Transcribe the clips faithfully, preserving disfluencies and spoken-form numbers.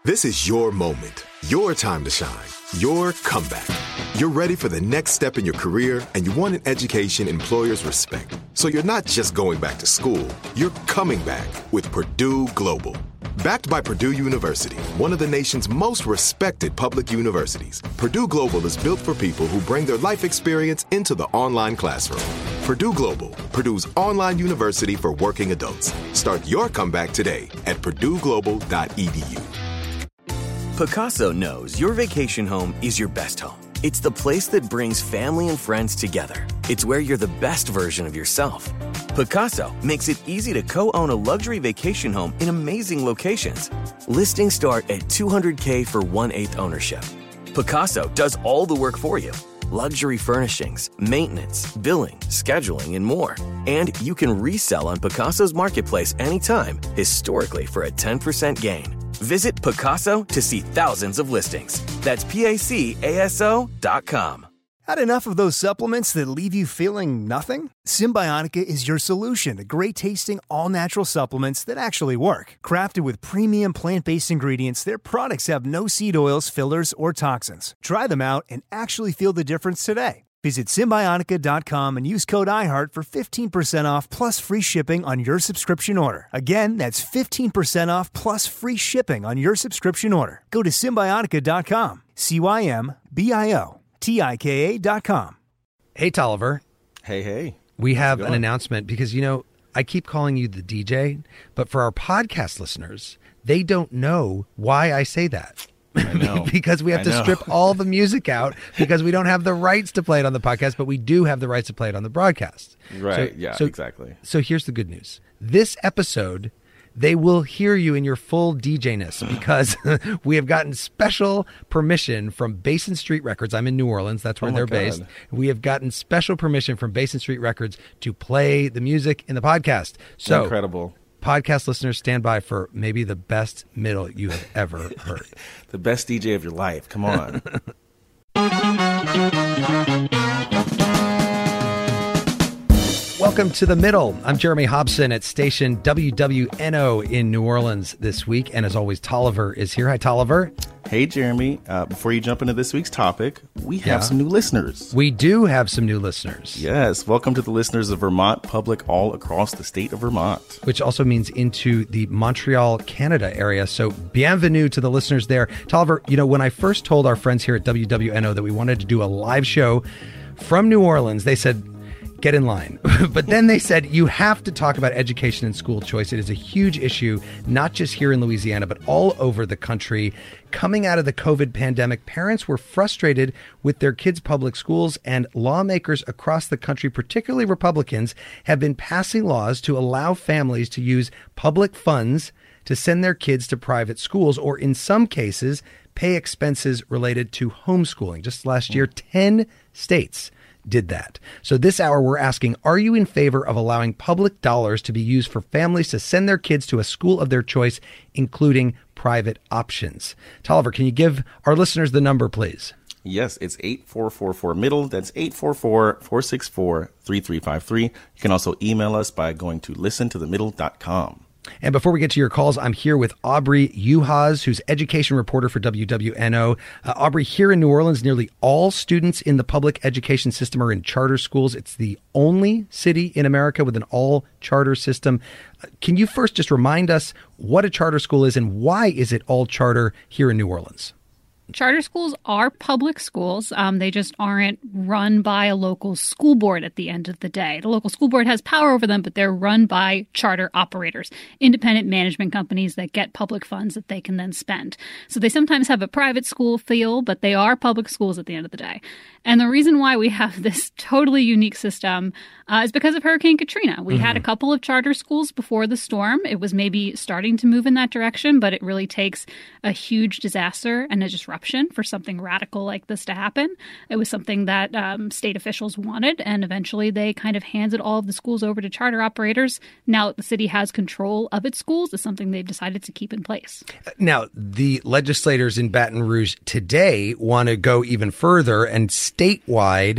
This is your moment, your time to shine, your comeback. You're ready for the next step in your career, and you want an education employers respect. So you're not just going back to school, you're coming back with Purdue Global. Backed by Purdue University, one of the nation's most respected public universities, Purdue Global is built for people who bring their life experience into the online classroom. Purdue Global, Purdue's online university for working adults. Start your comeback today at purdue global dot e d u. Pacaso knows your vacation home is your best home. It's the place that brings family and friends together. It's where you're the best version of yourself. Pacaso makes it easy to co-own a luxury vacation home in amazing locations. Listings start at two hundred thousand dollars for one-eighth ownership. Pacaso does all the work for you. Luxury furnishings, maintenance, billing, scheduling, and more. And you can resell on Pacaso's marketplace anytime, historically for a ten percent gain. Visit Pacaso to see thousands of listings. That's P A C A S O dot com. Had enough of those supplements that leave you feeling nothing? Symbiotica is your solution to great-tasting, all-natural supplements that actually work. Crafted with premium plant-based ingredients, their products have no seed oils, fillers, or toxins. Try them out and actually feel the difference today. Visit Symbiotica dot com and use code iHeart for fifteen percent off plus free shipping on your subscription order. Again, that's fifteen percent off plus free shipping on your subscription order. Go to Symbiotica dot com. C Y M B I O T I K A dot com. Hey, Tolliver. Hey, hey. We have an announcement because, you know, I keep calling you the D J, but for our podcast listeners, they don't know why I say that. I know. Because we have I to know. strip all the music out because we don't have the rights to play it on the podcast, but we do have the rights to play it on the broadcast. Right. So, yeah, so, exactly. So here's the good news. This episode, they will hear you in your full D J-ness because we have gotten special permission from Basin Street Records. I'm in New Orleans. That's where Oh my they're God. based. We have gotten special permission from Basin Street Records to play the music in the podcast. So incredible. Podcast listeners, stand by for maybe the best middle you have ever heard. The best D J of your life. Come on. Welcome to The Middle. I'm Jeremy Hobson at station W W N O in New Orleans this week. And as always, Tolliver is here. Hi, Tolliver. Hey, Jeremy. Uh, before you jump into this week's topic, we have Yeah. some new listeners. We do have some new listeners. Yes. Welcome to the listeners of Vermont Public all across the state of Vermont. Which also means into the Montreal, Canada area. So bienvenue to the listeners there. Tolliver, you know, when I first told our friends here at W W N O that we wanted to do a live show from New Orleans, they said, get in line. But then they said, you have to talk about education and school choice. It is a huge issue, not just here in Louisiana, but all over the country. Coming out of the COVID pandemic, parents were frustrated with their kids' public schools, and lawmakers across the country, particularly Republicans, have been passing laws to allow families to use public funds to send their kids to private schools, or in some cases, pay expenses related to homeschooling. Just last year, ten states did that. So this hour, we're asking, are you in favor of allowing public dollars to be used for families to send their kids to a school of their choice, including private options? Tolliver, can you give our listeners the number, please? Yes, it's eight four four four middle. That's eight four four, four six four, three three five three. You can also email us by going to listen to the middle dot com. And before we get to your calls, I'm here with Aubrey Uhas, who's education reporter for W W N O. Uh, Aubrey, here in New Orleans, nearly all students in the public education system are in charter schools. It's the only city in America with an all-charter system. Uh, can you first just remind us what a charter school is and why is it all charter here in New Orleans? Charter schools are public schools. Um, they just aren't run by a local school board at the end of the day. The local school board has power over them, but they're run by charter operators, independent management companies that get public funds that they can then spend. So they sometimes have a private school feel, but they are public schools at the end of the day. And the reason why we have this totally unique system uh, is because of Hurricane Katrina. We mm-hmm. had a couple of charter schools before the storm. It was maybe starting to move in that direction, but it really takes a huge disaster and a disruption for something radical like this to happen. It was something that um, state officials wanted, and eventually they kind of handed all of the schools over to charter operators. Now that the city has control of its schools, is something they've decided to keep in place. Now, the legislators in Baton Rouge today want to go even further and statewide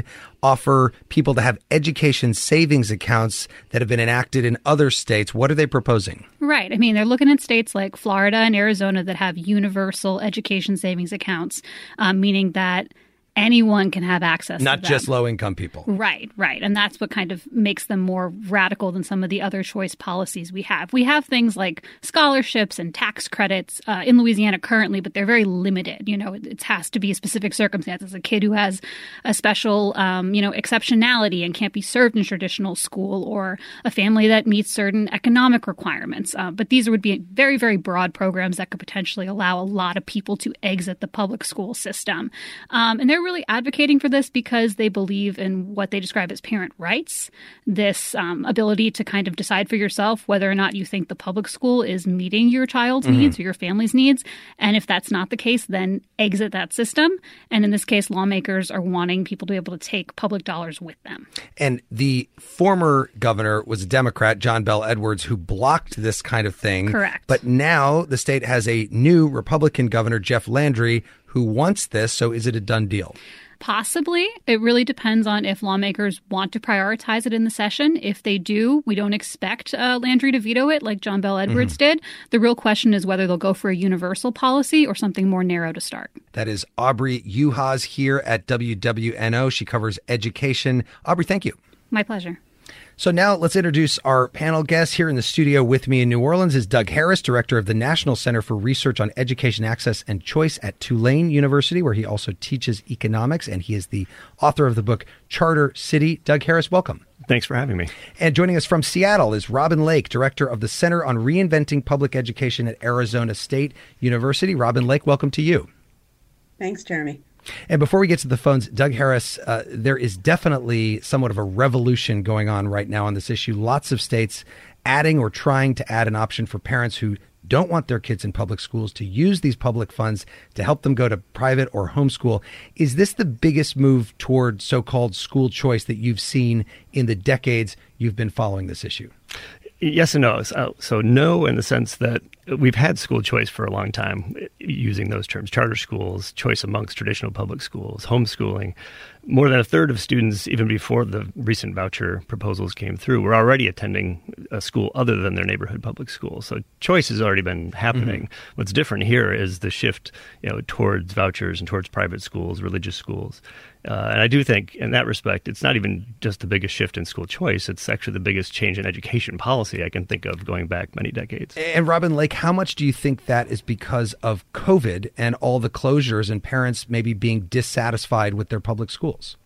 offer people to have education savings accounts that have been enacted in other states. What are they proposing? Right. I mean, they're looking at states like Florida and Arizona that have universal education savings accounts, um, meaning that anyone can have access Not to them. just low-income people. Right, right. And that's what kind of makes them more radical than some of the other choice policies we have. We have things like scholarships and tax credits uh, in Louisiana currently, but they're very limited. You know, it, it has to be specific circumstances. A kid who has a special, um, you know, exceptionality and can't be served in traditional school, or a family that meets certain economic requirements. Uh, but these would be very, very broad programs that could potentially allow a lot of people to exit the public school system. Um, and they're really advocating for this because they believe in what they describe as parent rights, this um, ability to kind of decide for yourself whether or not you think the public school is meeting your child's mm-hmm. needs or your family's needs. And if that's not the case, then exit that system. And in this case, lawmakers are wanting people to be able to take public dollars with them. And the former governor was a Democrat, John Bel Edwards, who blocked this kind of thing. Correct. But now the state has a new Republican governor, Jeff Landry, who wants this. So is it a done deal? Possibly. It really depends on if lawmakers want to prioritize it in the session. If they do, we don't expect uh, Landry to veto it like John Bel Edwards mm-hmm. did. The real question is whether they'll go for a universal policy or something more narrow to start. That is Aubrey Juhas here at W W N O. She covers education. Aubrey, thank you. My pleasure. So now let's introduce our panel guest. Here in the studio with me in New Orleans is Doug Harris, director of the National Center for Research on Education Access and Choice at Tulane University, where he also teaches economics, and he is the author of the book Charter City. Doug Harris, welcome. Thanks for having me. And joining us from Seattle is Robin Lake, director of the Center on Reinventing Public Education at Arizona State University. Robin Lake, welcome to you. Thanks, Jeremy. And before we get to the phones, Doug Harris, uh, there is definitely somewhat of a revolution going on right now on this issue. Lots of states adding or trying to add an option for parents who don't want their kids in public schools to use these public funds to help them go to private or homeschool. Is this the biggest move toward so-called school choice that you've seen in the decades you've been following this issue? Yes and no. So, so no, in the sense that we've had school choice for a long time, using those terms: charter schools, choice amongst traditional public schools, homeschooling. More than a third of students, even before the recent voucher proposals came through, were already attending a school other than their neighborhood public school. So choice has already been happening. Mm-hmm. What's different here is the shift, you know, towards vouchers and towards private schools, religious schools. Uh, and I do think, in that respect, it's not even just the biggest shift in school choice. It's actually the biggest change in education policy I can think of going back many decades. And Robin Lake, how much do you think that is because of COVID and all the closures and parents maybe being dissatisfied with their public schools?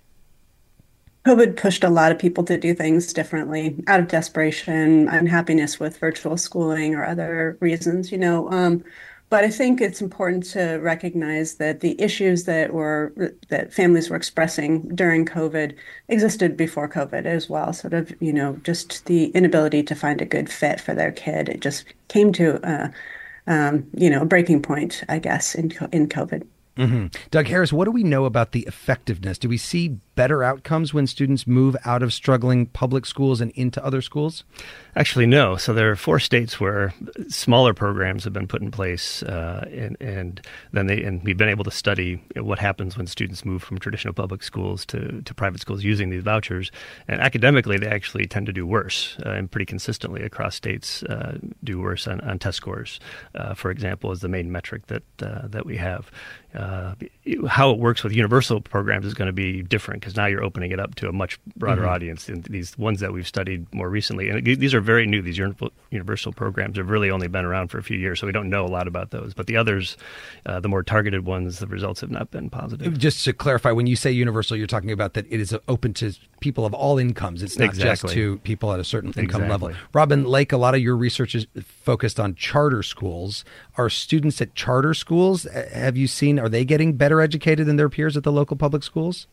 COVID pushed a lot of people to do things differently out of desperation, unhappiness with virtual schooling or other reasons, you know. Um, But I think it's important to recognize that the issues that were that families were expressing during COVID existed before COVID as well. Sort of, you know, just the inability to find a good fit for their kid. It just came to, uh, um, you know, a breaking point, I guess, in in COVID. Mm-hmm. Doug Harris, what do we know about the effectiveness? Do we see better outcomes when students move out of struggling public schools and into other schools? Actually, no. So there are four states where smaller programs have been put in place, uh, and, and then they and we've been able to study what happens when students move from traditional public schools to, to private schools using these vouchers. And academically, they actually tend to do worse, uh, and pretty consistently across states uh, do worse on, on test scores, uh, for example, is the main metric that uh, that we have. Uh, how it works with universal programs is going to be different, because now you're opening it up to a much broader mm-hmm. audience. And these ones that we've studied more recently, and these are very new. These universal programs have really only been around for a few years, so we don't know a lot about those. But the others, uh, the more targeted ones, the results have not been positive. Just to clarify, when you say universal, you're talking about that it is open to people of all incomes. It's not exactly. just to people at a certain income exactly. level. Robin Lake, a lot of your research is focused on charter schools. Are students at charter schools, have you seen, are they getting better educated than their peers at the local public schools?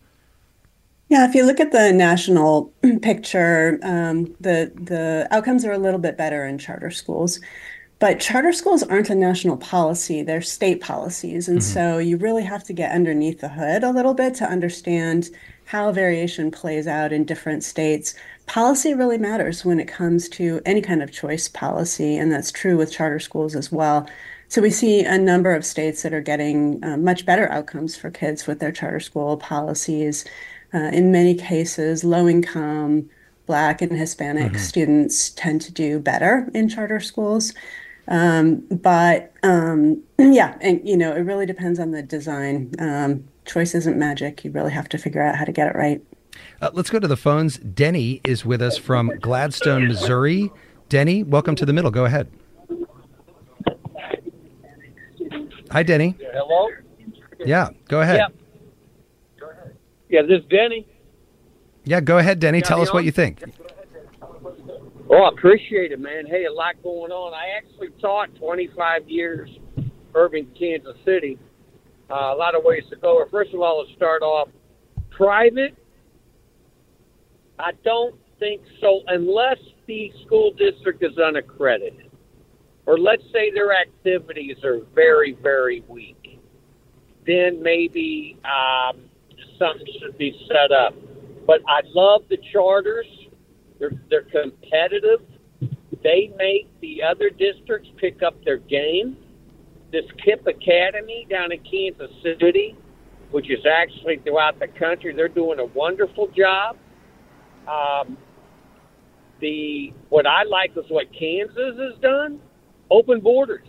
Yeah, if you look at the national picture, um, the the outcomes are a little bit better in charter schools. But charter schools aren't a national policy, they're state policies. And mm-hmm. so you really have to get underneath the hood a little bit to understand how variation plays out in different states. Policy really matters when it comes to any kind of choice policy, and that's true with charter schools as well. So we see a number of states that are getting uh, much better outcomes for kids with their charter school policies. Uh, in many cases, low-income Black and Hispanic mm-hmm. students tend to do better in charter schools. Um, but um, yeah, and you know, it really depends on the design. Um, choice isn't magic. You really have to figure out how to get it right. Uh, let's go to the phones. Denny is with us from Gladstone, Missouri. Denny, welcome to the middle. Go ahead. Hi, Denny. Hello? Yeah, go ahead. Yeah, yeah this is Denny. Yeah, go ahead, Denny. Tell us what you think. Oh, I appreciate it, man. Hey, a lot going on. I actually taught twenty-five years urban Kansas City. Uh, a lot of ways to go. First of all, let's start off private. I don't think so, unless the school district is unaccredited. Or let's say their activities are very, very weak. Then maybe um, something should be set up. But I love the charters. They're, they're competitive. They make the other districts pick up their game. This KIPP Academy down in Kansas City, which is actually throughout the country, they're doing a wonderful job. Um, the what I like is what Kansas has done. Open borders.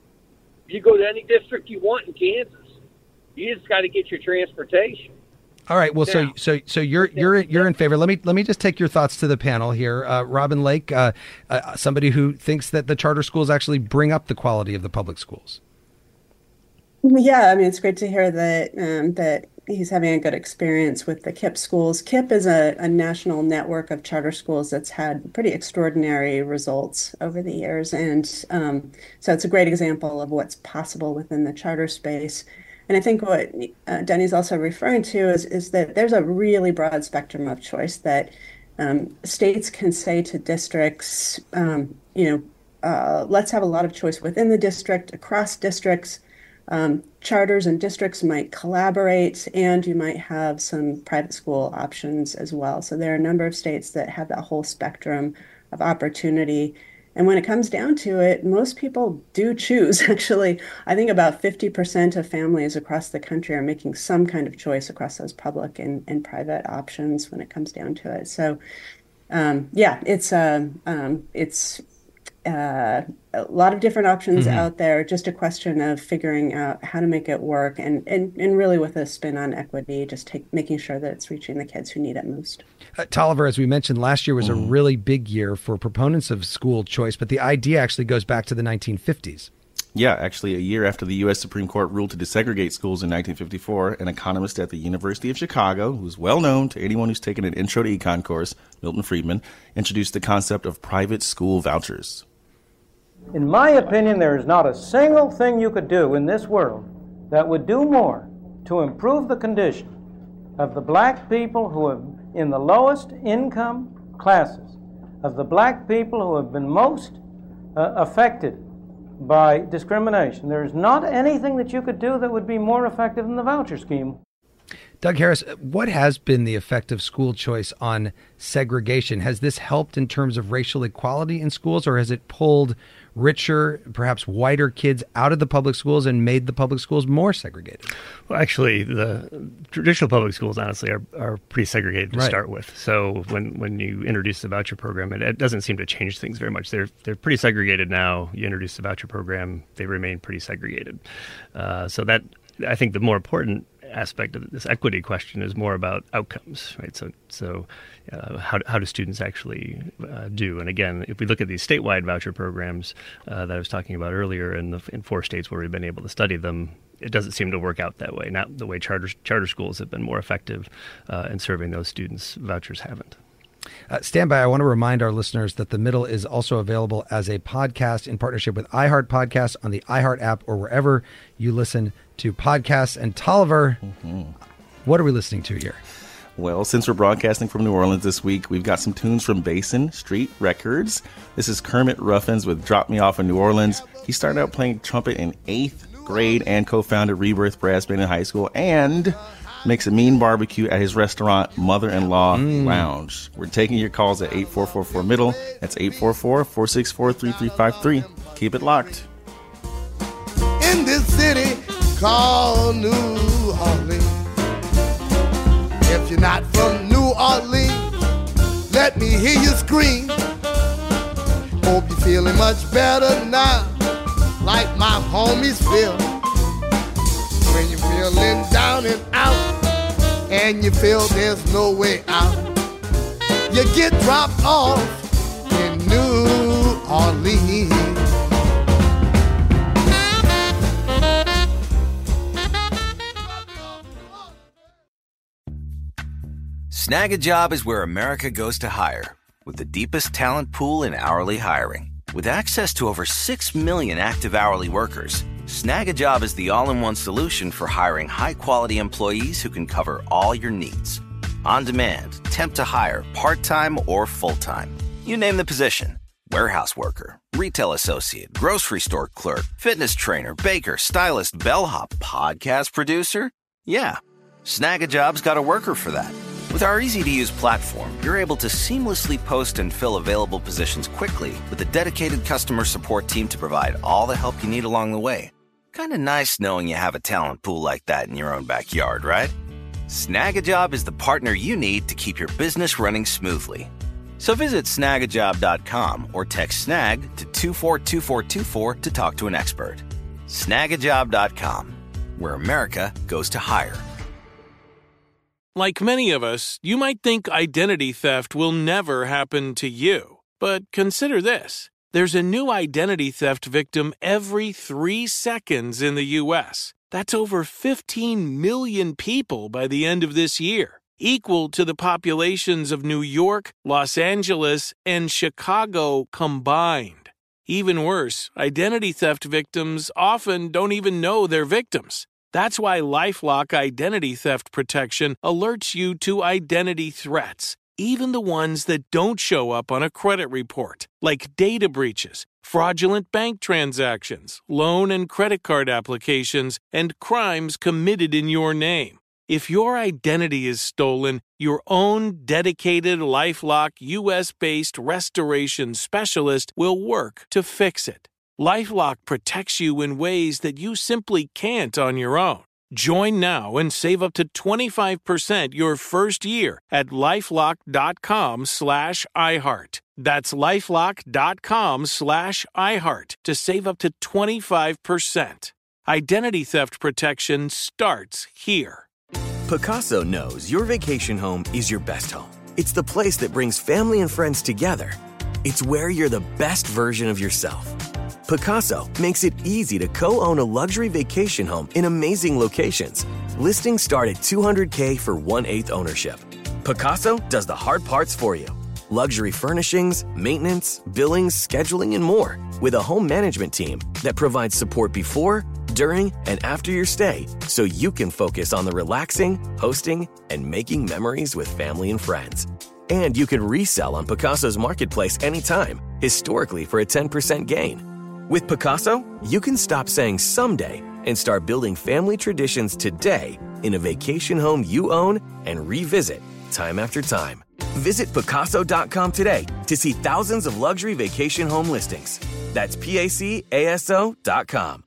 You go to any district you want in Kansas. You just got to get your transportation. All right. Well, now, so so so you're you're you're in favor. Let me let me just take your thoughts to the panel here. Uh, Robin Lake, uh, uh, somebody who thinks that the charter schools actually bring up the quality of the public schools. Yeah, I mean, it's great to hear that um, that he's having a good experience with the KIPP schools. KIPP is a, a national network of charter schools that's had pretty extraordinary results over the years. And um, so it's a great example of what's possible within the charter space. And I think what uh, Denny's also referring to is, is that there's a really broad spectrum of choice that um, states can say to districts, um, you know, uh, let's have a lot of choice within the district, across districts. Um, charters and districts might collaborate, and you might have some private school options as well. So there are a number of states that have that whole spectrum of opportunity. And when it comes down to it, most people do choose. Actually, I think about fifty percent of families across the country are making some kind of choice across those public and, and private options when it comes down to it. So, um, yeah, it's uh, um, it's uh, a lot of different options mm-hmm. out there. Just a question of figuring out how to make it work, and and, and really with a spin on equity, just take, making sure that it's reaching the kids who need it most. Uh, Tolliver, as we mentioned, last year was mm. a really big year for proponents of school choice, but the idea actually goes back to the nineteen fifties. Yeah, actually, a year after the U S Supreme Court ruled to desegregate schools in nineteen fifty-four, an economist at the University of Chicago, who's well known to anyone who's taken an Intro to Econ course, Milton Friedman, introduced the concept of private school vouchers. In my opinion, there is not a single thing you could do in this world that would do more to improve the condition of the black people who have in the lowest income classes, of the black people who have been most uh, affected by discrimination. There is not anything that you could do that would be more effective than the voucher scheme. Doug Harris, what has been the effect of school choice on segregation? Has this helped in terms of racial equality in schools, or has it pulled richer, perhaps whiter kids out of the public schools and made the public schools more segregated? Well, actually, the traditional public schools, honestly, are, are pretty segregated to right. start with. So when, when you introduce the voucher program, it, it doesn't seem to change things very much. They're they're pretty segregated now. You introduce the voucher program, they remain pretty segregated. Uh, so that, I think the more important aspect of this equity question is more about outcomes, right? So, so uh, how how do students actually uh, do? And again, if we look at these statewide voucher programs uh, that I was talking about earlier, in the in four states where we've been able to study them, it doesn't seem to work out that way. Not the way charter charter schools have been more effective uh, in serving those students. Vouchers haven't. Uh, stand by. I want to remind our listeners that The Middle is also available as a podcast in partnership with iHeart Podcasts on the iHeart app or wherever you listen to podcasts. And Tolliver, mm-hmm. what are we listening to here? Well, since we're broadcasting from New Orleans this week, we've got some tunes from Basin Street Records. This is Kermit Ruffins with Drop Me Off in New Orleans. He started out playing trumpet in eighth grade and co-founded Rebirth Brass Band in high school and makes a mean barbecue at his restaurant, Mother-in-Law mm. Lounge. We're taking your calls at eight four four four middle. That's eight four four, four six four, three three five three. Keep it locked. In this city called New Orleans, if you're not from New Orleans, let me hear you scream. Hope you're feeling much better now, like my homies feel. When you're feeling down and out, and you feel there's no way out, you get dropped off in New Orleans. Snag a Job is where America goes to hire, with the deepest talent pool in hourly hiring. With access to over six million active hourly workers, Snag a Job is the all-in-one solution for hiring high-quality employees who can cover all your needs. On demand, temp to hire, part-time or full-time. You name the position. Warehouse worker, retail associate, grocery store clerk, fitness trainer, baker, stylist, bellhop, podcast producer. Yeah, Snag a Job's got a worker for that. With our easy-to-use platform, you're able to seamlessly post and fill available positions quickly with a dedicated customer support team to provide all the help you need along the way. Kind of nice knowing you have a talent pool like that in your own backyard, right? Snag a Job is the partner you need to keep your business running smoothly. So visit snag a job dot com or text SNAG to two four two four two four to talk to an expert. snag a job dot com, where America goes to hire. Like many of us, you might think identity theft will never happen to you. But consider this. There's a new identity theft victim every three seconds in the U S. That's over fifteen million people by the end of this year, equal to the populations of New York, Los Angeles, and Chicago combined. Even worse, identity theft victims often don't even know they're victims. That's why LifeLock Identity Theft Protection alerts you to identity threats, even the ones that don't show up on a credit report, like data breaches, fraudulent bank transactions, loan and credit card applications, and crimes committed in your name. If your identity is stolen, your own dedicated LifeLock U S-based restoration specialist will work to fix it. LifeLock protects you in ways that you simply can't on your own. Join now and save up to twenty-five percent your first year at LifeLock.com slash iHeart. That's LifeLock.com slash iHeart to save up to twenty-five percent. Identity theft protection starts here. Pacaso knows your vacation home is your best home. It's the place that brings family and friends together. It's where you're the best version of yourself. Pacaso makes it easy to co-own a luxury vacation home in amazing locations. Listings start at two hundred thousand dollars for one-eighth ownership. Pacaso does the hard parts for you. Luxury furnishings, maintenance, billings, scheduling, and more. With a home management team that provides support before, during, and after your stay, so you can focus on the relaxing, hosting, and making memories with family and friends. And you can resell on Pacaso's marketplace anytime, historically for a ten percent gain. With Pacaso, you can stop saying someday and start building family traditions today in a vacation home you own and revisit time after time. Visit Pacaso dot com today to see thousands of luxury vacation home listings. That's P A C A S O dot com.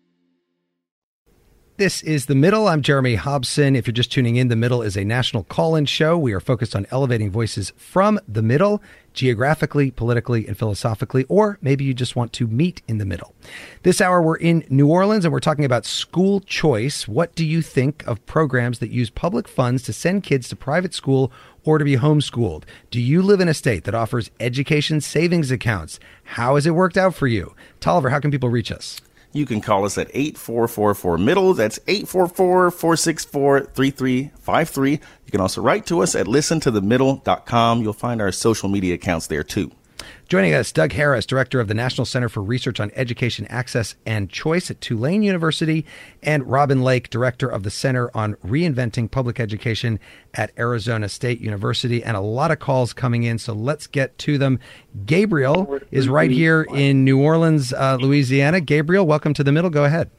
This is The Middle. I'm Jeremy Hobson. If you're just tuning in, The Middle is a national call-in show. We are focused on elevating voices from the middle, geographically, politically, and philosophically, or maybe you just want to meet in the middle. This hour, we're in New Orleans, and we're talking about school choice. What do you think of programs that use public funds to send kids to private school or to be homeschooled? Do you live in a state that offers education savings accounts? How has it worked out for you? Tolliver, how can people reach us? You can call us at eight four four four middle. That's eight four four, four six four, three three five three. You can also write to us at listen to the middle dot com. You'll find our social media accounts there, too. Joining us, Doug Harris, director of the National Center for Research on Education Access and Choice at Tulane University, and Robin Lake, director of the Center on Reinventing Public Education at Arizona State University. And a lot of calls coming in, so let's get to them. Gabriel is right here in New Orleans, uh, Louisiana. Gabriel, welcome to The Middle. Go ahead.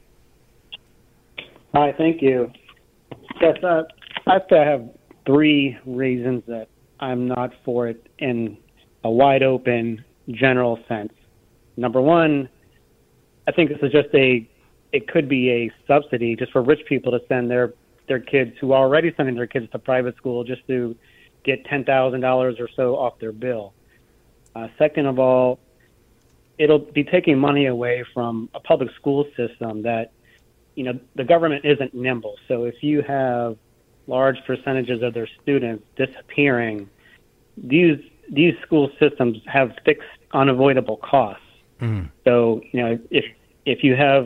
Hi, thank you. Yes, uh, I have to have three reasons that I'm not for it in a wide open general sense. Number one, I think this is just a, it could be a subsidy just for rich people to send their, their kids, who are already sending their kids to private school just to get ten thousand dollars or so off their bill. Uh, second of all, it'll be taking money away from a public school system that, you know, the government isn't nimble. So if you have large percentages of their students disappearing, these these school systems have fixed, unavoidable costs. Mm. So, you know, if if you have,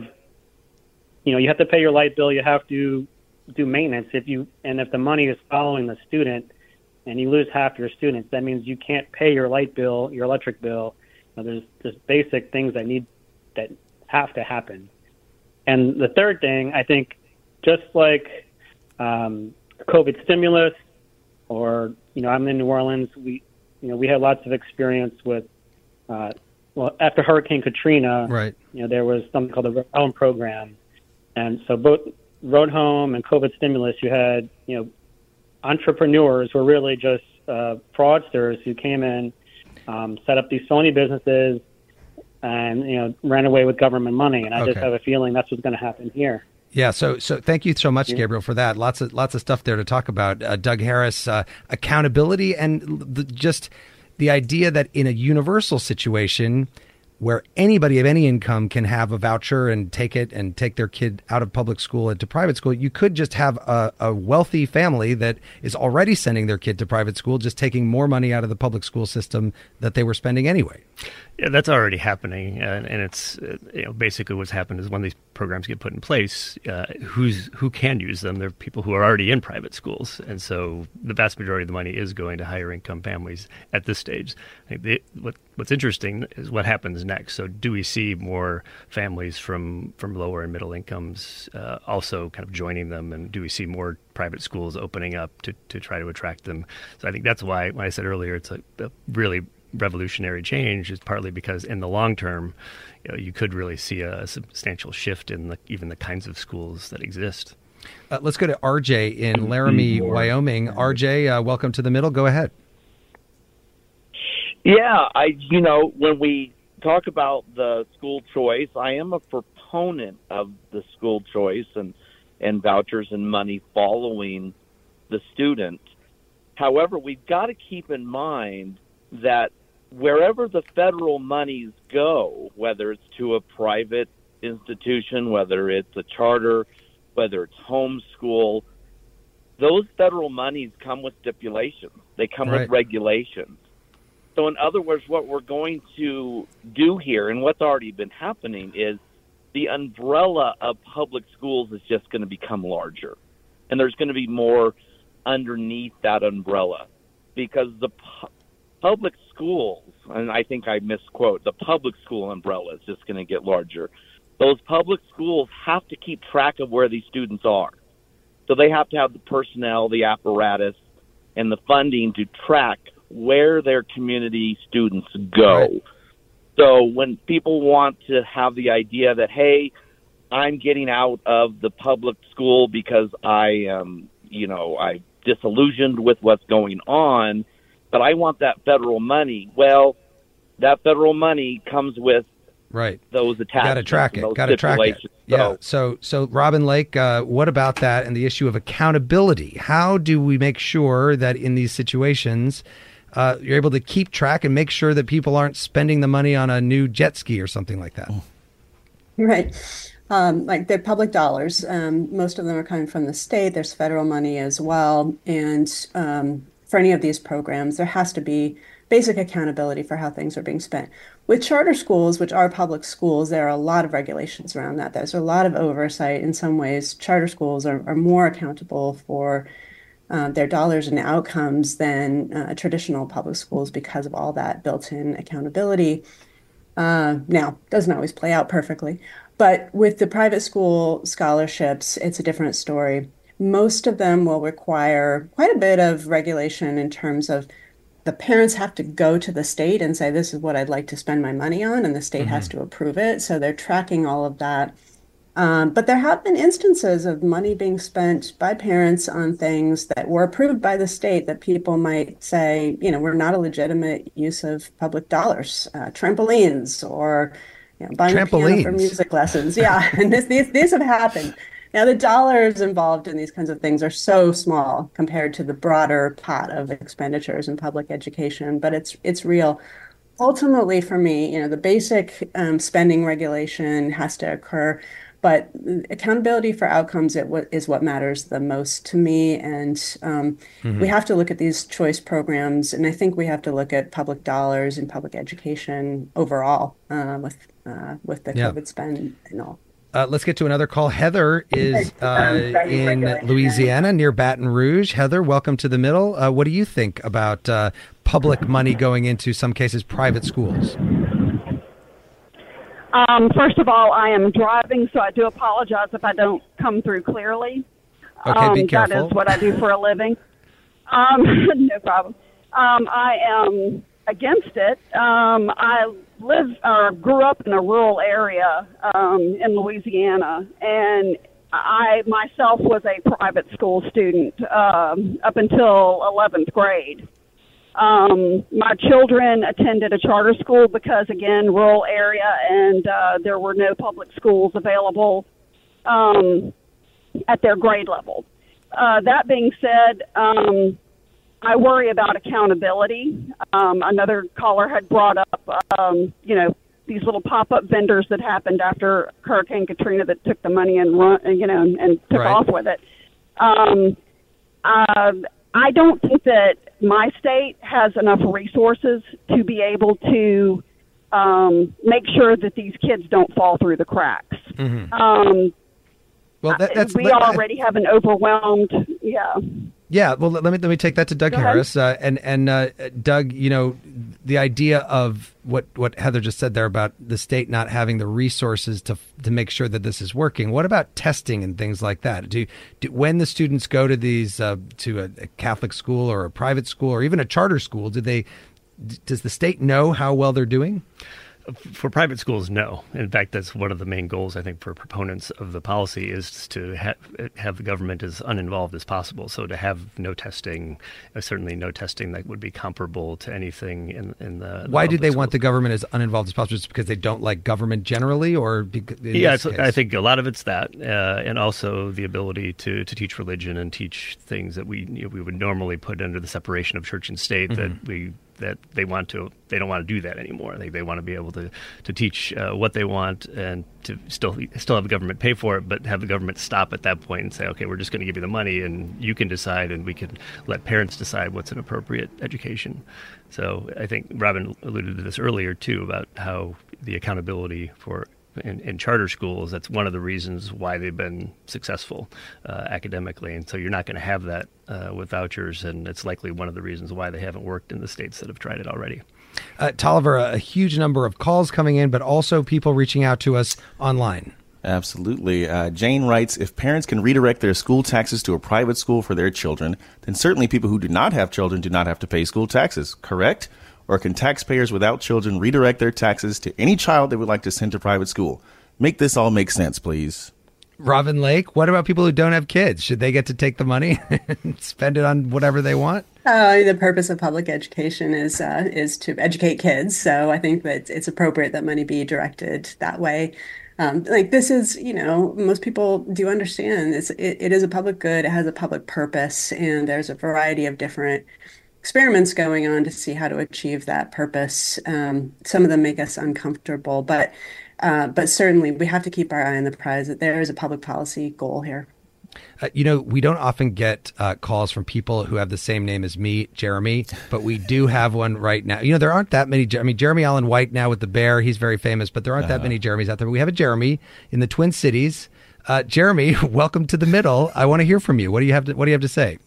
you know, you have to pay your light bill, you have to do maintenance. If you and if the money is following the student, and you lose half your students, that means you can't pay your light bill, your electric bill. You know, there's there's basic things that need that have to happen. And the third thing, I think, just like um, COVID stimulus, or you know, I'm in New Orleans. We, you know, we had lots of experience with. Uh, well, after Hurricane Katrina, right. you know, there was something called the Road Home program, and so both Road Home and COVID stimulus, you had, you know, entrepreneurs were really just uh, fraudsters who came in, um, set up these phony businesses, and you know, ran away with government money. And I Okay. just have a feeling that's what's going to happen here. Yeah, so so thank you so much, Gabriel, for that. Lots of lots of stuff there to talk about. Uh, Doug Harris, uh, accountability, and the, just the idea that in a universal situation where anybody of any income can have a voucher and take it and take their kid out of public school into private school, you could just have a, a wealthy family that is already sending their kid to private school, just taking more money out of the public school system that they were spending anyway. Yeah, that's already happening, and, and it's uh, you know, basically what's happened is when these programs get put in place, uh, who's who can use them? They're people who are already in private schools, and so the vast majority of the money is going to higher income families at this stage. I think they, what what's interesting is what happens next. So, do we see more families from from lower and middle incomes uh, also kind of joining them, and do we see more private schools opening up to to try to attract them? So, I think that's why when I said earlier, it's a, a really revolutionary change is partly because in the long term, you know, you could really see a substantial shift in the, even the kinds of schools that exist. Uh, let's go to R J in Laramie, Wyoming. R J, uh, welcome to The Middle. Go ahead. Yeah, I you know, when we talk about the school choice, I am a proponent of the school choice and, and vouchers and money following the student. However, we've got to keep in mind that wherever the federal monies go, whether it's to a private institution, whether it's a charter, whether it's homeschool, those federal monies come with stipulations. They come Right. with regulations. So in other words, what we're going to do here, and what's already been happening, is the umbrella of public schools is just going to become larger. And there's going to be more underneath that umbrella, because the pu- public schools, and I think I misquote, the public school umbrella is just going to get larger. Those public schools have to keep track of where these students are. So they have to have the personnel, the apparatus, and the funding to track where their community students go. Right. So when people want to have the idea that, hey, I'm getting out of the public school because I am, you know, I'm disillusioned with what's going on, but I want that federal money. Well, that federal money comes with right those attachments. Got to track it. Got to track it. Yeah. So, so Robin Lake, uh, what about that and the issue of accountability? How do we make sure that in these situations uh, you're able to keep track and make sure that people aren't spending the money on a new jet ski or something like that? Right. Um, like they're public dollars. Um, most of them are coming from the state. There's federal money as well. And um, for any of these programs, there has to be basic accountability for how things are being spent. With charter schools, which are public schools, there are a lot of regulations around that. There's a lot of oversight. In some ways, charter schools are, are more accountable for uh, their dollars and outcomes than uh, traditional public schools because of all that built-in accountability. Uh, now, doesn't always play out perfectly. But with the private school scholarships, it's a different story. Most of them will require quite a bit of regulation in terms of the parents have to go to the state and say, this is what I'd like to spend my money on, and the state mm-hmm. has to approve it. So they're tracking all of that. Um, but there have been instances of money being spent by parents on things that were approved by the state that people might say, you know, were not a legitimate use of public dollars, uh, trampolines or you know, buying a piano for music lessons. Yeah, and this, these these have happened. Now, the dollars involved in these kinds of things are so small compared to the broader pot of expenditures in public education, but it's it's real. Ultimately, for me, you know, the basic um, spending regulation has to occur, but accountability for outcomes it w- is what matters the most to me. And um, mm-hmm. we have to look at these choice programs, and I think we have to look at public dollars and public education overall uh, with uh, with the yeah. COVID spend and all. Uh, let's get to another call. Heather is uh, in Louisiana near Baton Rouge. Heather, welcome to The Middle. Uh, what do you think about uh, public money going into, some cases, private schools? Um, first of all, I am driving, so I do apologize if I don't come through clearly. Okay, um, be careful. That is what I do for a living. Um, no problem. Um, I am against it. Um, I live or grew up in a rural area um, in Louisiana, and I myself was a private school student um, up until eleventh grade. Um, my children attended a charter school because, again, rural area, and uh, there were no public schools available um, at their grade level. Uh, that being said, um, I worry about accountability. Um, another caller had brought up, um, you know, these little pop-up vendors that happened after Hurricane Katrina that took the money and run, you know, and, and took right. off with it. Um, uh, I don't think that my state has enough resources to be able to um, make sure that these kids don't fall through the cracks. Mm-hmm. Um, well, that, that's we that, already have an overwhelmed, yeah. Yeah, well, let me let me take that to Doug Go Harris. Uh, and and uh, Doug, you know, the idea of what, what Heather just said there about the state not having the resources to to make sure that this is working. What about testing and things like that? Do, do when the students go to these uh, to a, a Catholic school or a private school or even a charter school, do they does the state know how well they're doing? For private schools, no. In fact, that's one of the main goals, I think, for proponents of the policy is to ha- have the government as uninvolved as possible. So to have no testing, uh, certainly no testing that would be comparable to anything in, in the, the Why do they schools. want the government as uninvolved as possible? Just because they don't like government generally? or because, Yeah, it's, I think a lot of it's that. Uh, and also the ability to, to teach religion and teach things that we you know, we would normally put under the separation of church and state mm-hmm. that we that they want to, they don't want to do that anymore. They they want to be able to to teach uh, what they want and to still still have the government pay for it, but have the government stop at that point and say, okay, we're just going to give you the money and you can decide, and we can let parents decide what's an appropriate education. So I think Robin alluded to this earlier too about how the accountability for In, in charter schools, that's one of the reasons why they've been successful uh, academically. And so you're not going to have that uh, with vouchers, and it's likely one of the reasons why they haven't worked in the states that have tried it already. Uh, Tolliver, a, a huge number of calls coming in, but also people reaching out to us online. Absolutely. Uh, Jane writes, if parents can redirect their school taxes to a private school for their children, then certainly people who do not have children do not have to pay school taxes, correct? Or can taxpayers without children redirect their taxes to any child they would like to send to private school? Make this all make sense, please. Robin Lake, what about people who don't have kids? Should they get to take the money and spend it on whatever they want? Uh, the purpose of public education is uh, is to educate kids. So I think that it's appropriate that money be directed that way. Um, like this is, you know, most people do understand it's, it, it is a public good. It has a public purpose, and there's a variety of different experiments going on to see how to achieve that purpose. Um, some of them make us uncomfortable, but uh, but certainly we have to keep our eye on the prize that there is a public policy goal here. Uh, you know, we don't often get uh, calls from people who have the same name as me, Jeremy, but we do have one right now. You know, there aren't that many. I mean, Jeremy Allen White now with the Bear, he's very famous, but there aren't uh-huh. that many Jeremys out there. We have a Jeremy in the Twin Cities. Uh, Jeremy, welcome to The Middle. I want to hear from you. What do you have to, what do you have to say?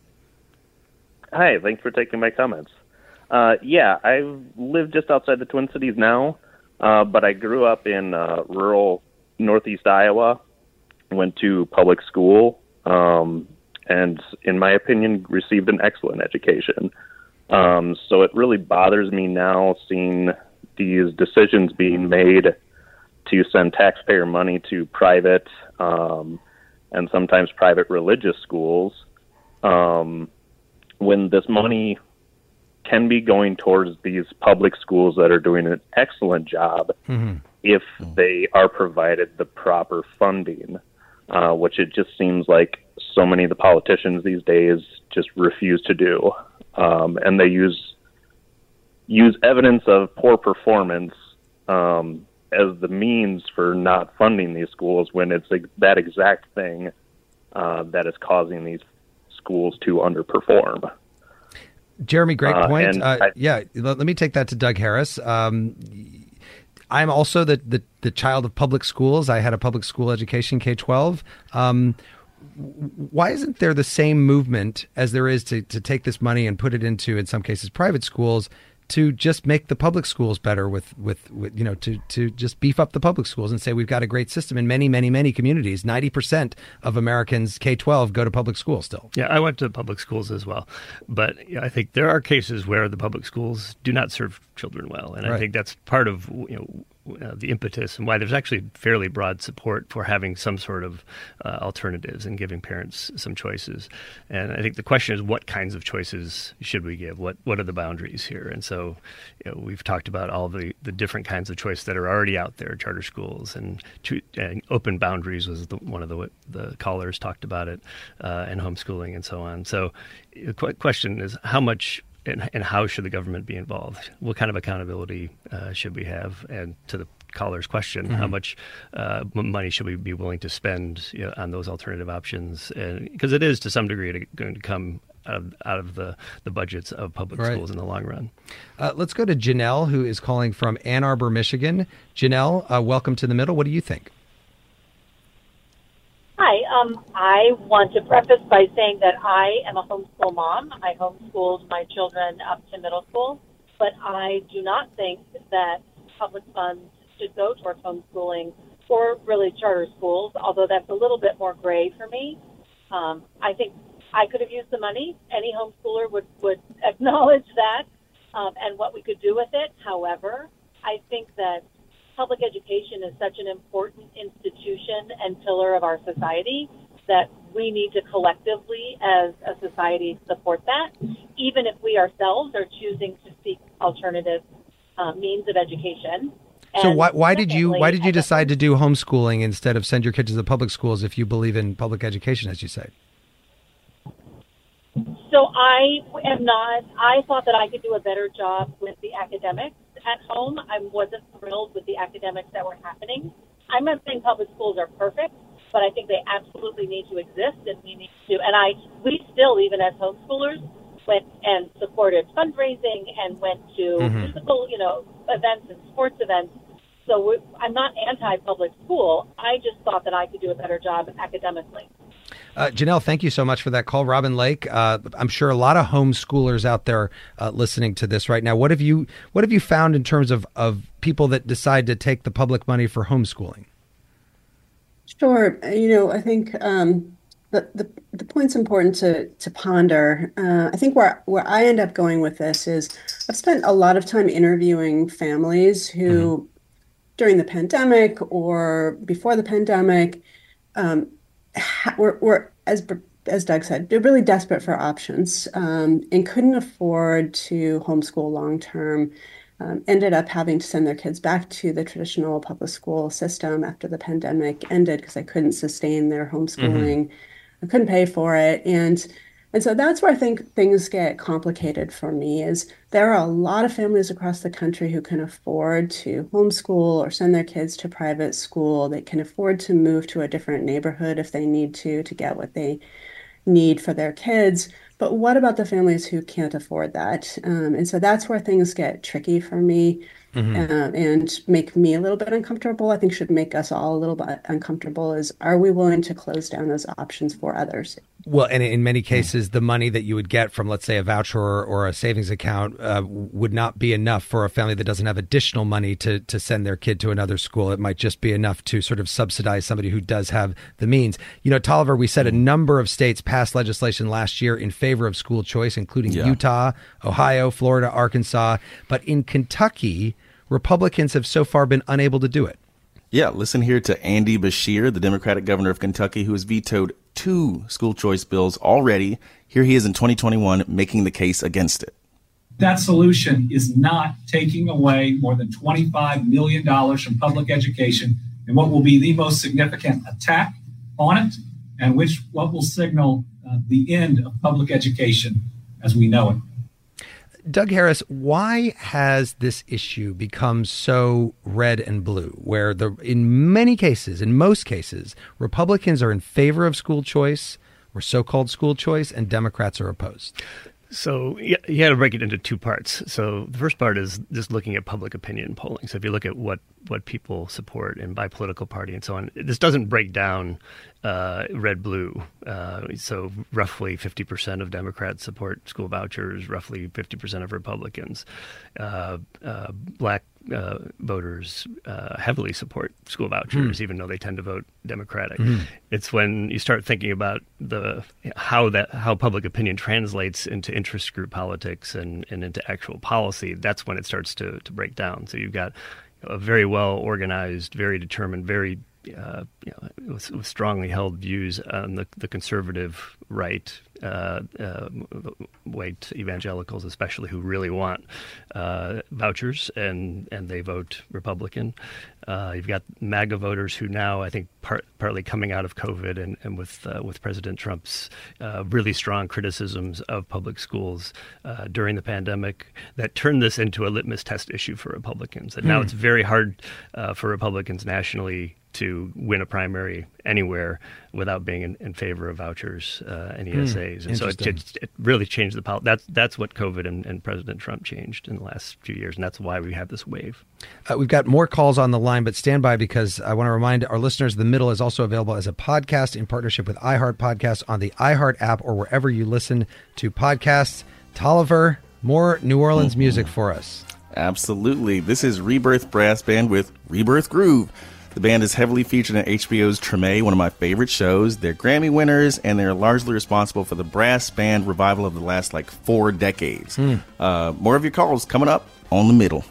Hi, thanks for taking my comments. Uh, yeah, I live just outside the Twin Cities now, uh, but I grew up in uh, rural northeast Iowa, went to public school, um, and in my opinion, received an excellent education. Um, so it really bothers me now seeing these decisions being made to send taxpayer money to private um, and sometimes private religious schools, um, when this money can be going towards these public schools that are doing an excellent job mm-hmm. if they are provided the proper funding. uh, which it just seems like so many of the politicians these days just refuse to do. Um, and they use use evidence of poor performance um, as the means for not funding these schools, when it's like that exact thing uh, that is causing these schools to underperform. Jeremy, great point. Uh, uh, I, yeah, let, let me take that to Doug Harris. Um, I'm also the, the, the child of public schools. I had a public school education, K twelve. Um, why isn't there the same movement as there is to, to take this money and put it into, in some cases, private schools, to just make the public schools better with, with, with, you know, to, to just beef up the public schools and say we've got a great system in many, many, many communities. ninety percent of Americans K twelve go to public school still. Yeah, I went to public schools as well. But yeah, I think there are cases where the public schools do not serve children well. And right. I think that's part of, you know, Uh, the impetus and why there's actually fairly broad support for having some sort of uh, alternatives and giving parents some choices. And I think the question is, what kinds of choices should we give? What what are the boundaries here? And so you know, we've talked about all the, the different kinds of choice that are already out there, charter schools, and, to, and open boundaries was the, one of the the callers talked about it, uh, and homeschooling and so on. So the question is, how much And, and how should the government be involved? What kind of accountability uh, should we have? And to the caller's question, mm-hmm. how much uh, money should we be willing to spend, you know, on those alternative options? Because it is, to some degree, to, going to come out of, out of the, the budgets of public right. schools in the long run. Uh, let's go to Janelle, who is calling from Ann Arbor, Michigan. Janelle, uh, welcome to The Middle. What do you think? Hi, um, I want to preface by saying that I am a homeschool mom. I homeschooled my children up to middle school, but I do not think that public funds should go towards homeschooling or really charter schools, although that's a little bit more gray for me. Um, I think I could have used the money. Any homeschooler would, would acknowledge that um, and what we could do with it. However, I think that public education is such an important institution and pillar of our society that we need to collectively, as a society, support that, even if we ourselves are choosing to seek alternative uh, means of education. So and why why did you why did you I decide to do homeschooling instead of send your kids to the public schools if you believe in public education, as you say? So I am not, I thought that I could do a better job with the academics at home. I wasn't thrilled with the academics that were happening. I'm not saying public schools are perfect, but I think they absolutely need to exist, and we need to, and I, we still, even as homeschoolers, went and supported fundraising and went to mm-hmm. physical, you know, events and sports events. So we, I'm not anti-public school. I just thought that I could do a better job academically. Uh, Janelle, thank you so much for that call. Robin Lake, uh, I'm sure a lot of homeschoolers out there uh, listening to this right now. What have you What have you found in terms of, of people that decide to take the public money for homeschooling? Sure. You know, I think um, the, the the point's important to to ponder. Uh, I think where where I end up going with this is I've spent a lot of time interviewing families who, mm-hmm. during the pandemic or before the pandemic, um, We're, we're as as Doug said, they're really desperate for options um, and couldn't afford to homeschool long term. Um, ended up having to send their kids back to the traditional public school system after the pandemic ended because they couldn't sustain their homeschooling. Mm-hmm. I couldn't pay for it, and and so that's where I think things get complicated for me. Is there are a lot of families across the country who can afford to homeschool or send their kids to private school. They can afford to move to a different neighborhood if they need to to get what they need for their kids. But what about the families who can't afford that? Um, and so that's where things get tricky for me. Mm-hmm. uh, and make me a little bit uncomfortable. I think should make us all a little bit uncomfortable is, are we willing to close down those options for others? Well, and in many cases, the money that you would get from, let's say, a voucher or, or a savings account uh, would not be enough for a family that doesn't have additional money to, to send their kid to another school. It might just be enough to sort of subsidize somebody who does have the means. You know, Tolliver, we said a number of states passed legislation last year in favor of school choice, including yeah. Utah, Ohio, Florida, Arkansas. But in Kentucky, Republicans have so far been unable to do it. Yeah, listen here to Andy Beshear, the Democratic governor of Kentucky, who has vetoed two school choice bills already. Here he is in twenty twenty-one making the case against it. That solution is not taking away more than twenty-five million dollars from public education in what will be the most significant attack on it, and which what will signal uh, the end of public education as we know it. Doug Harris, why has this issue become so red and blue, where the in many cases, in most cases, Republicans are in favor of school choice or so-called school choice, and Democrats are opposed? So you got to break it into two parts. So the first part is just looking at public opinion polling. So if you look at what, what people support and by political party and so on, this doesn't break down uh, red-blue. Uh, so roughly fifty percent of Democrats support school vouchers, roughly fifty percent of Republicans. Uh, uh, black uh, voters uh, heavily support school vouchers, mm. even though they tend to vote Democratic. Mm. It's when you start thinking about the how that how public opinion translates into interest group politics and, and into actual policy, that's when it starts to, to break down. So you've got a very well organized, very determined, very uh, you know, with, with strongly held views on the, the conservative right, uh, uh, white evangelicals especially, who really want uh, vouchers, and, and they vote Republican. Uh, you've got MAGA voters who now, I think, part, partly coming out of COVID and, and with uh, with President Trump's uh, really strong criticisms of public schools uh, during the pandemic, that turned this into a litmus test issue for Republicans. And now Hmm. it's very hard uh, for Republicans nationally to win a primary anywhere without being in, in favor of vouchers uh, and E S As. Hmm, and so it, it, it really changed the policy. That's, that's what COVID and, and President Trump changed in the last few years, and that's why we have this wave. Uh, we've got more calls on the line, but stand by, because I want to remind our listeners The Middle is also available as a podcast in partnership with iHeart Podcasts on the iHeart app or wherever you listen to podcasts. Tolliver, more New Orleans Mm-hmm. music for us. Absolutely. This is Rebirth Brass Band with Rebirth Groove. The band is heavily featured in H B O's Treme, one of my favorite shows. They're Grammy winners, and they're largely responsible for the brass band revival of the last, like, four decades. Hmm. Uh, more of your calls coming up on The Middle.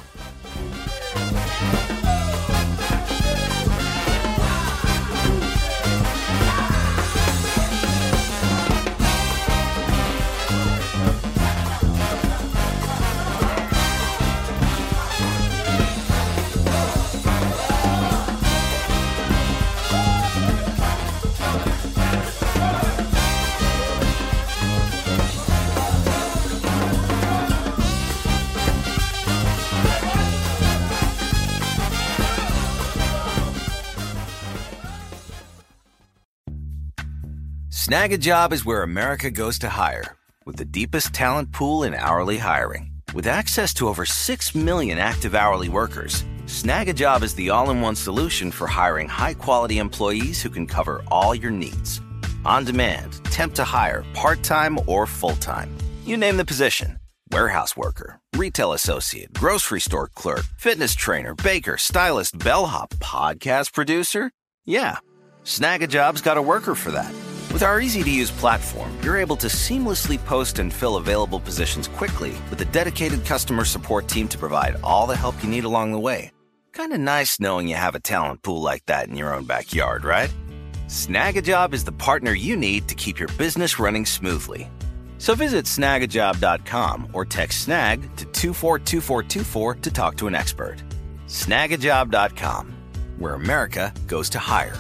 Snag a Job is where America goes to hire, with the deepest talent pool in hourly hiring. With access to over six million active hourly workers, Snag a Job is the all-in-one solution for hiring high-quality employees who can cover all your needs. On demand, temp to hire, part-time or full-time. You name the position. Warehouse worker, retail associate, grocery store clerk, fitness trainer, baker, stylist, bellhop, podcast producer. Yeah, Snag a Job's got a worker for that. With our easy-to-use platform, you're able to seamlessly post and fill available positions quickly with a dedicated customer support team to provide all the help you need along the way. Kind of nice knowing you have a talent pool like that in your own backyard, right? Snag a Job is the partner you need to keep your business running smoothly. So visit snag a job dot com or text SNAG to two four two four two four to talk to an expert. snag a job dot com, where America goes to hire.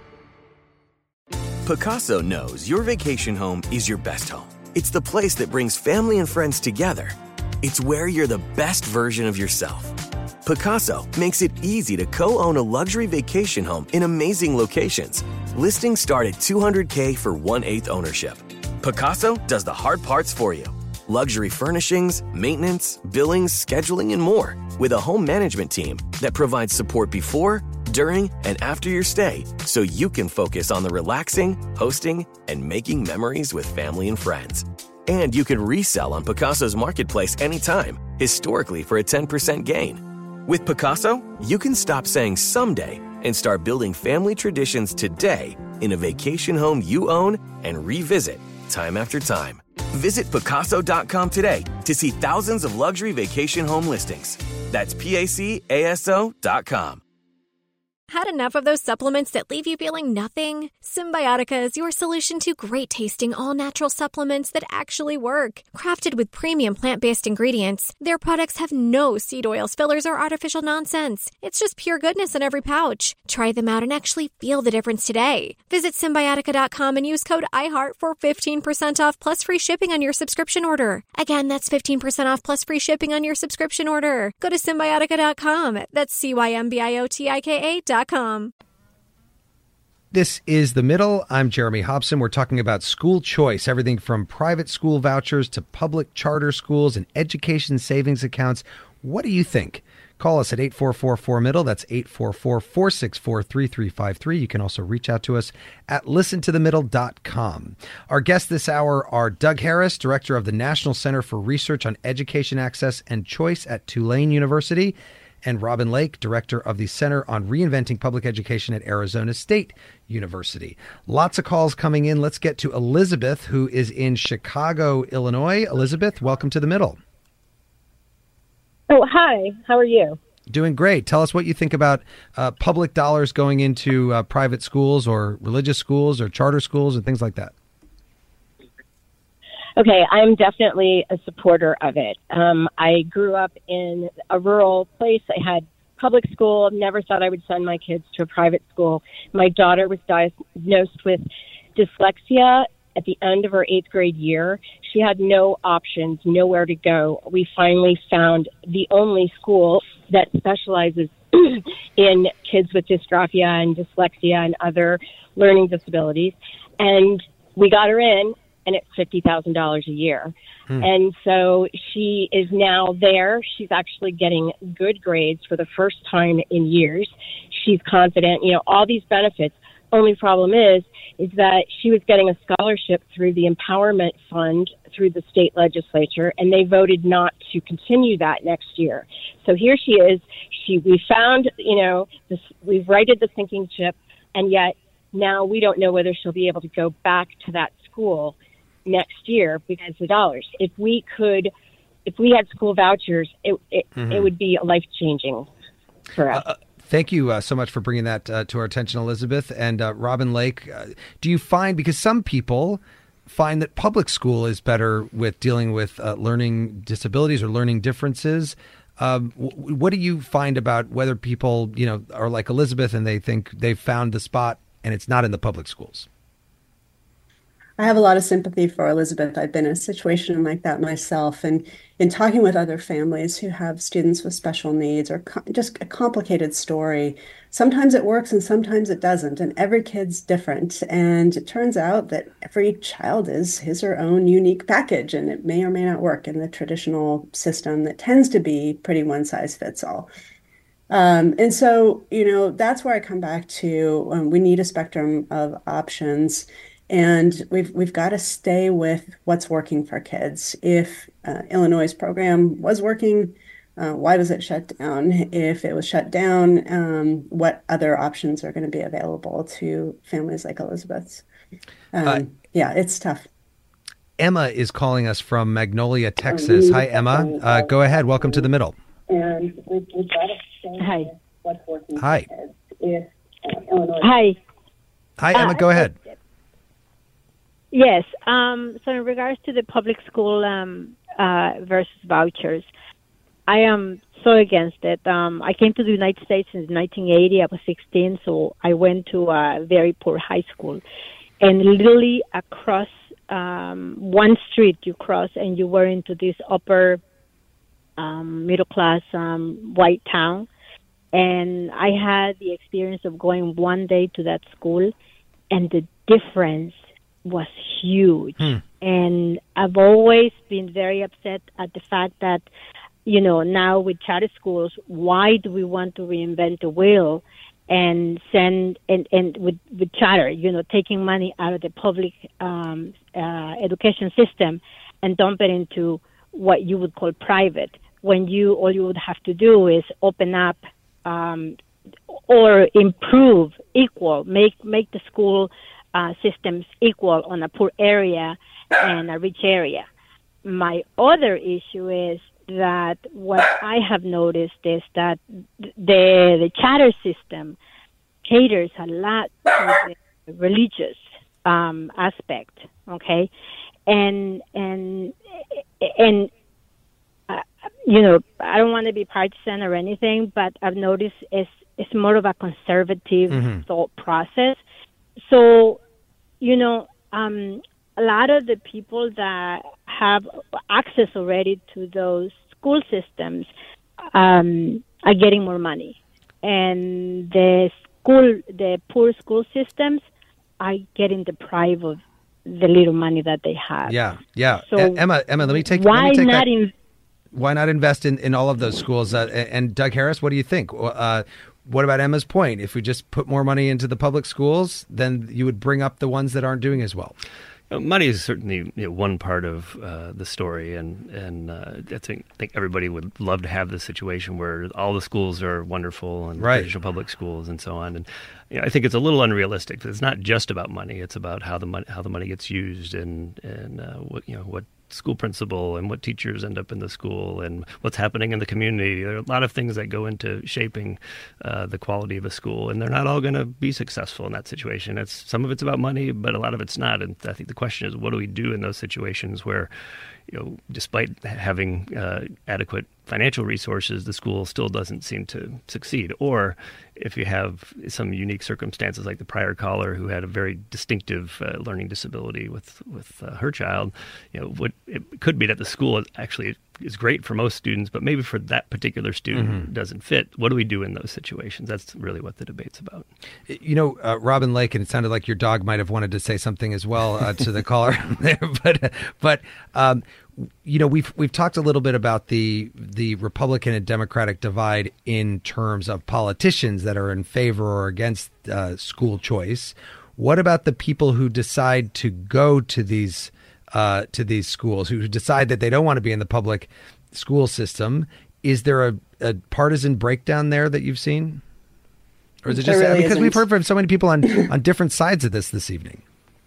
Picasso knows your vacation home is your best home. It's the place that brings family and friends together. It's where you're the best version of yourself. Picasso makes it easy to co-own a luxury vacation home in amazing locations. Listings start at two hundred thousand dollars for one-eighth ownership. Picasso does the hard parts for you. Luxury furnishings, maintenance, billings, scheduling, and more. With a home management team that provides support before, during, and after your stay, so you can focus on the relaxing, hosting, and making memories with family and friends. And you can resell on Picasso's marketplace anytime, historically for a ten percent gain. With Picasso, you can stop saying someday and start building family traditions today in a vacation home you own and revisit time after time. Visit Picasso dot com today to see thousands of luxury vacation home listings. That's P A C A S O dot com. Had enough of those supplements that leave you feeling nothing? Symbiotica is your solution to great-tasting, all-natural supplements that actually work. Crafted with premium plant-based ingredients, their products have no seed oils, fillers, or artificial nonsense. It's just pure goodness in every pouch. Try them out and actually feel the difference today. Visit Symbiotica dot com and use code iHeart for fifteen percent off plus free shipping on your subscription order. Again, that's fifteen percent off plus free shipping on your subscription order. Go to Symbiotica dot com. That's C Y M B I O T I K A dot com. This is The Middle. I'm Jeremy Hobson. We're talking about school choice, everything from private school vouchers to public charter schools and education savings accounts. What do you think? Call us at eight four four, four middle. That's eight four four, four six four, three three five three. You can also reach out to us at listen to the middle dot com. Our guests this hour are Doug Harris, director of the National Center for Research on Education Access and Choice at Tulane University, and Robin Lake, director of the Center on Reinventing Public Education at Arizona State University. Lots of calls coming in. Let's get to Elizabeth, who is in Chicago, Illinois. Elizabeth, welcome to The Middle. Oh, hi. How are you? Doing great. Tell us what you think about uh, public dollars going into uh, private schools or religious schools or charter schools and things like that. Okay, I'm definitely a supporter of it. Um, I grew up in a rural place. I had public school, never thought I would send my kids to a private school. My daughter was diagnosed with dyslexia at the end of her eighth grade year. She had no options, nowhere to go. We finally found the only school that specializes in kids with dysgraphia and dyslexia and other learning disabilities. And we got her in, and it's fifty thousand dollars a year. Hmm. And so she is now there. She's actually getting good grades for the first time in years. She's confident, you know, all these benefits. Only problem is, is that she was getting a scholarship through the Empowerment Fund through the state legislature, and they voted not to continue that next year. So here she is. She, we found, you know, this, we've righted the sinking ship, and yet now we don't know whether she'll be able to go back to that school next year because of the dollars. If we could, if we had school vouchers, it it, mm-hmm. it would be life changing for us. Uh, Thank you uh, so much for bringing that uh, to our attention, Elizabeth. And uh, Robin Lake, uh, do you find, because some people find that public school is better with dealing with uh, learning disabilities or learning differences, um, w- what do you find about whether people, you know, are like Elizabeth and they think they've found the spot and it's not in the public schools? I have a lot of sympathy for Elizabeth. I've been in a situation like that myself. And in talking with other families who have students with special needs or co- just a complicated story, sometimes it works and sometimes it doesn't. And every kid's different. And it turns out that every child is his or her own unique package, and it may or may not work in the traditional system that tends to be pretty one size fits all. Um, and so, you know, that's where I come back to um, we need a spectrum of options. And we've we've got to stay with what's working for kids. If uh, Illinois' program was working, uh, why was it shut down? If it was shut down, um, what other options are going to be available to families like Elizabeth's? Um, uh, yeah, it's tough. Emma is calling us from Magnolia, Texas. Hi, Emma. Uh, go ahead. Welcome to The Middle. And we've, we've got to stay Hi. with what's working Hi. for kids. If uh, Illinois. Hi. Hi, Emma. Uh, go ahead. Yes. Um, so in regards to the public school um, uh, versus vouchers, I am so against it. Um, I came to the United States in nineteen eighty. I was sixteen, so I went to a very poor high school. And literally across um, one street you cross and you were into this upper um, middle-class um, white town. And I had the experience of going one day to that school, and the difference was huge. Hmm. And I've always been very upset at the fact that, you know, now with charter schools, why do we want to reinvent the wheel and send, and, and with, with charter, you know, taking money out of the public um, uh, education system and dump it into what you would call private, when you, all you would have to do is open up um, or improve, equal, make, make the school Uh, systems equal on a poor area and a rich area. My other issue is that what I have noticed is that the the charter system caters a lot to the religious um, aspect, okay? And, and, and uh, you know, I don't want to be partisan or anything, but I've noticed it's, it's more of a conservative mm-hmm. thought process. So, you know, um, a lot of the people that have access already to those school systems um, are getting more money. And the school, the poor school systems are getting deprived of the little money that they have. Yeah, yeah. So uh, Emma, Emma, let me take. Why let me take not that. in, Why not invest in, in all of those schools? Uh, and Doug Harris, what do you think? Uh, what about Emma's point? If we just put more money into the public schools, then you would bring up the ones that aren't doing as well. Money is certainly you know, one part of uh, the story, and and uh, I think, I think everybody would love to have this situation where all the schools are wonderful and right. traditional public schools and so on. And you know, I think it's a little unrealistic. It's not just about money; it's about how the money how the money gets used, and and uh, what you know what school principal and what teachers end up in the school and what's happening in the community. There are a lot of things that go into shaping uh, the quality of a school, and they're not all going to be successful in that situation. It's some of it's about money, but a lot of it's not. And I think the question is, what do we do in those situations where, you know, despite having uh, adequate financial resources, the school still doesn't seem to succeed? Or if you have some unique circumstances like the prior caller who had a very distinctive uh, learning disability with with uh, her child, you know, what it could be that the school actually is great for most students, but maybe for that particular student mm-hmm. doesn't fit. What do we do in those situations? That's really what the debate's about. You know, uh, Robin Lake, and it sounded like your dog might have wanted to say something as well uh, to the caller there, but but um, you know, we've we've talked a little bit about the the Republican and Democratic divide in terms of politicians that are in favor or against uh, school choice. What about the people who decide to go to these uh, to these schools, who decide that they don't want to be in the public school system? Is there a, a partisan breakdown there that you've seen, or is it just really because isn't. We've heard from so many people on on different sides of this this evening?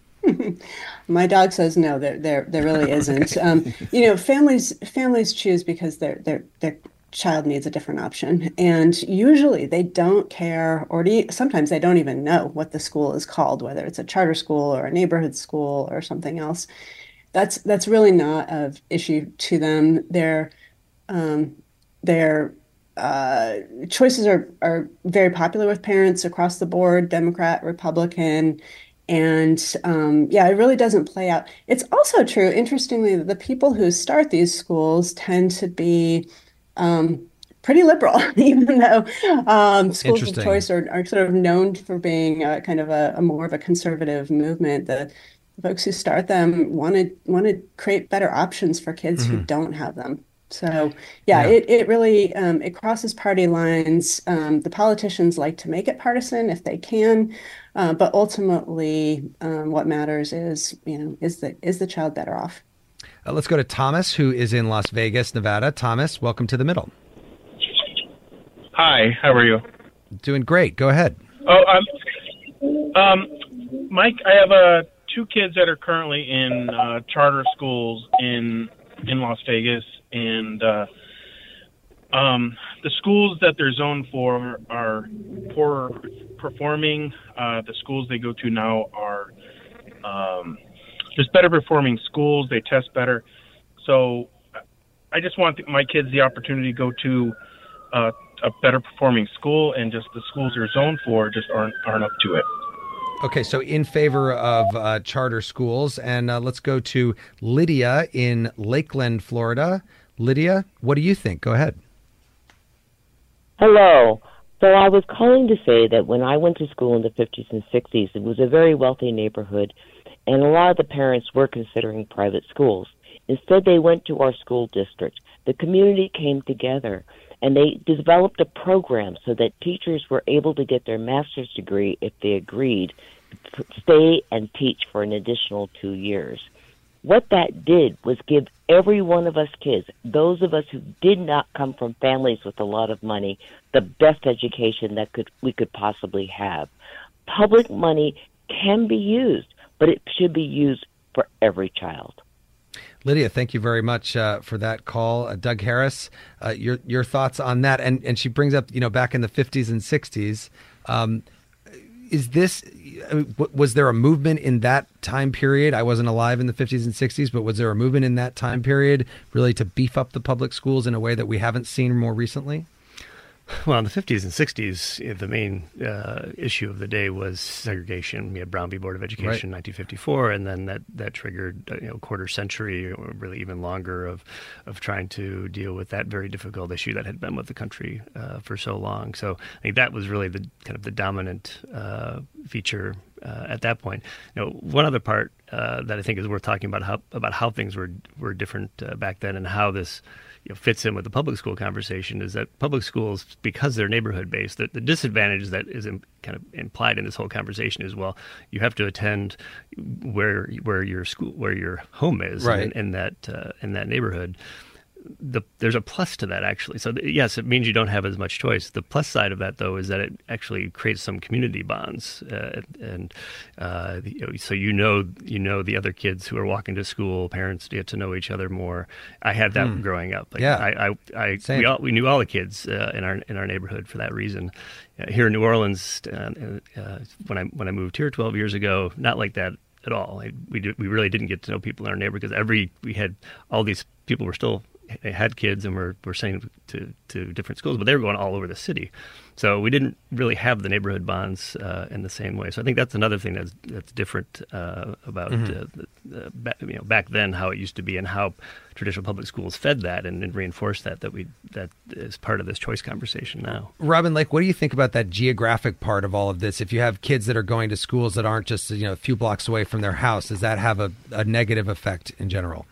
My dog says no. There, there, there really isn't. okay. um, you know, families families choose because their their their child needs a different option, and usually they don't care, or do, sometimes they don't even know what the school is called, whether it's a charter school or a neighborhood school or something else. That's that's really not of issue to them. Their um, their uh, choices are are very popular with parents across the board, Democrat, Republican. And um, yeah, it really doesn't play out. It's also true, interestingly, that the people who start these schools tend to be um, pretty liberal, even though um, schools of choice are, are sort of known for being a, kind of a, a more of a conservative movement. The folks who start them want to want to create better options for kids mm-hmm. who don't have them. So yeah, yeah. It, it really um, it crosses party lines. Um, the politicians like to make it partisan if they can. Uh, but ultimately, um, what matters is, you know, is the is the child better off? Uh, let's go to Thomas, who is in Las Vegas, Nevada. Thomas, welcome to The Middle. Hi, how are you? Doing great. Go ahead. Oh, um, um, Mike, I have uh, two kids that are currently in uh, charter schools in in Las Vegas, and uh, um, the schools that they're zoned for are poor performing. Uh, the schools they go to now are um, just better performing schools. They test better. So I just want my kids the opportunity to go to uh, a better performing school, and just the schools they're zoned for just aren't aren't up to it. Okay, so in favor of uh, charter schools, and uh, let's go to Lydia in Lakeland, Florida. Lydia, what do you think? Go ahead. Hello. So I was calling to say that when I went to school in the fifties and sixties, it was a very wealthy neighborhood, and a lot of the parents were considering private schools. Instead, they went to our school district. The community came together, and they developed a program so that teachers were able to get their master's degree if they agreed to stay and teach for an additional two years. What that did was give every one of us kids, those of us who did not come from families with a lot of money, the best education that could we could possibly have. Public money can be used, but it should be used for every child. Lydia, thank you very much uh, for that call. Uh, Doug Harris, uh, your your thoughts on that? And and she brings up, you know, back in the fifties and sixties, um, is this, I mean, was there a movement in that time period? I wasn't alive in the fifties and sixties, but was there a movement in that time period really to beef up the public schools in a way that we haven't seen more recently? Well, in the fifties and sixties, the main uh, issue of the day was segregation. We had Brown v. Board of Education Right. in nineteen fifty-four, and then that, that triggered uh, you know, a quarter century, or really even longer, of of trying to deal with that very difficult issue that had been with the country uh, for so long. So I think that was really the kind of the dominant uh, feature uh, at that point. You know, one other part uh, that I think is worth talking about how about how things were were different uh, back then, and how this You know, fits in with the public school conversation, is that public schools, because they're neighborhood based, the, the disadvantage that is in, kind of implied in this whole conversation is, well, you have to attend where where your school, where your home is, Right. in, in that uh, in that neighborhood. The, there's a plus to that, actually. So th- yes, it means you don't have as much choice. The plus side of that, though, is that it actually creates some community bonds, uh, and uh, you know, so you know you know the other kids who are walking to school. Parents get to know each other more. I had that Mm. growing up. Like, Yeah. I, I, I Same. we all we knew all the kids uh, in our in our neighborhood for that reason. Uh, here in New Orleans, uh, uh, when I when I moved here twelve years ago, not like that at all. I, we did, we really didn't get to know people in our neighborhood, because every we had all these people were still. They had kids and were, were sending to, to different schools, but they were going all over the city. So we didn't really have the neighborhood bonds uh, in the same way. So I think that's another thing that's that's different uh, about Mhm. uh, the, the, back, you know, back then, how it used to be, and how traditional public schools fed that and, and reinforced that that we that is part of this choice conversation now. Robin Lake, what do you think about that geographic part of all of this? If you have kids that are going to schools that aren't just, you know, a few blocks away from their house, does that have a, a negative effect in general?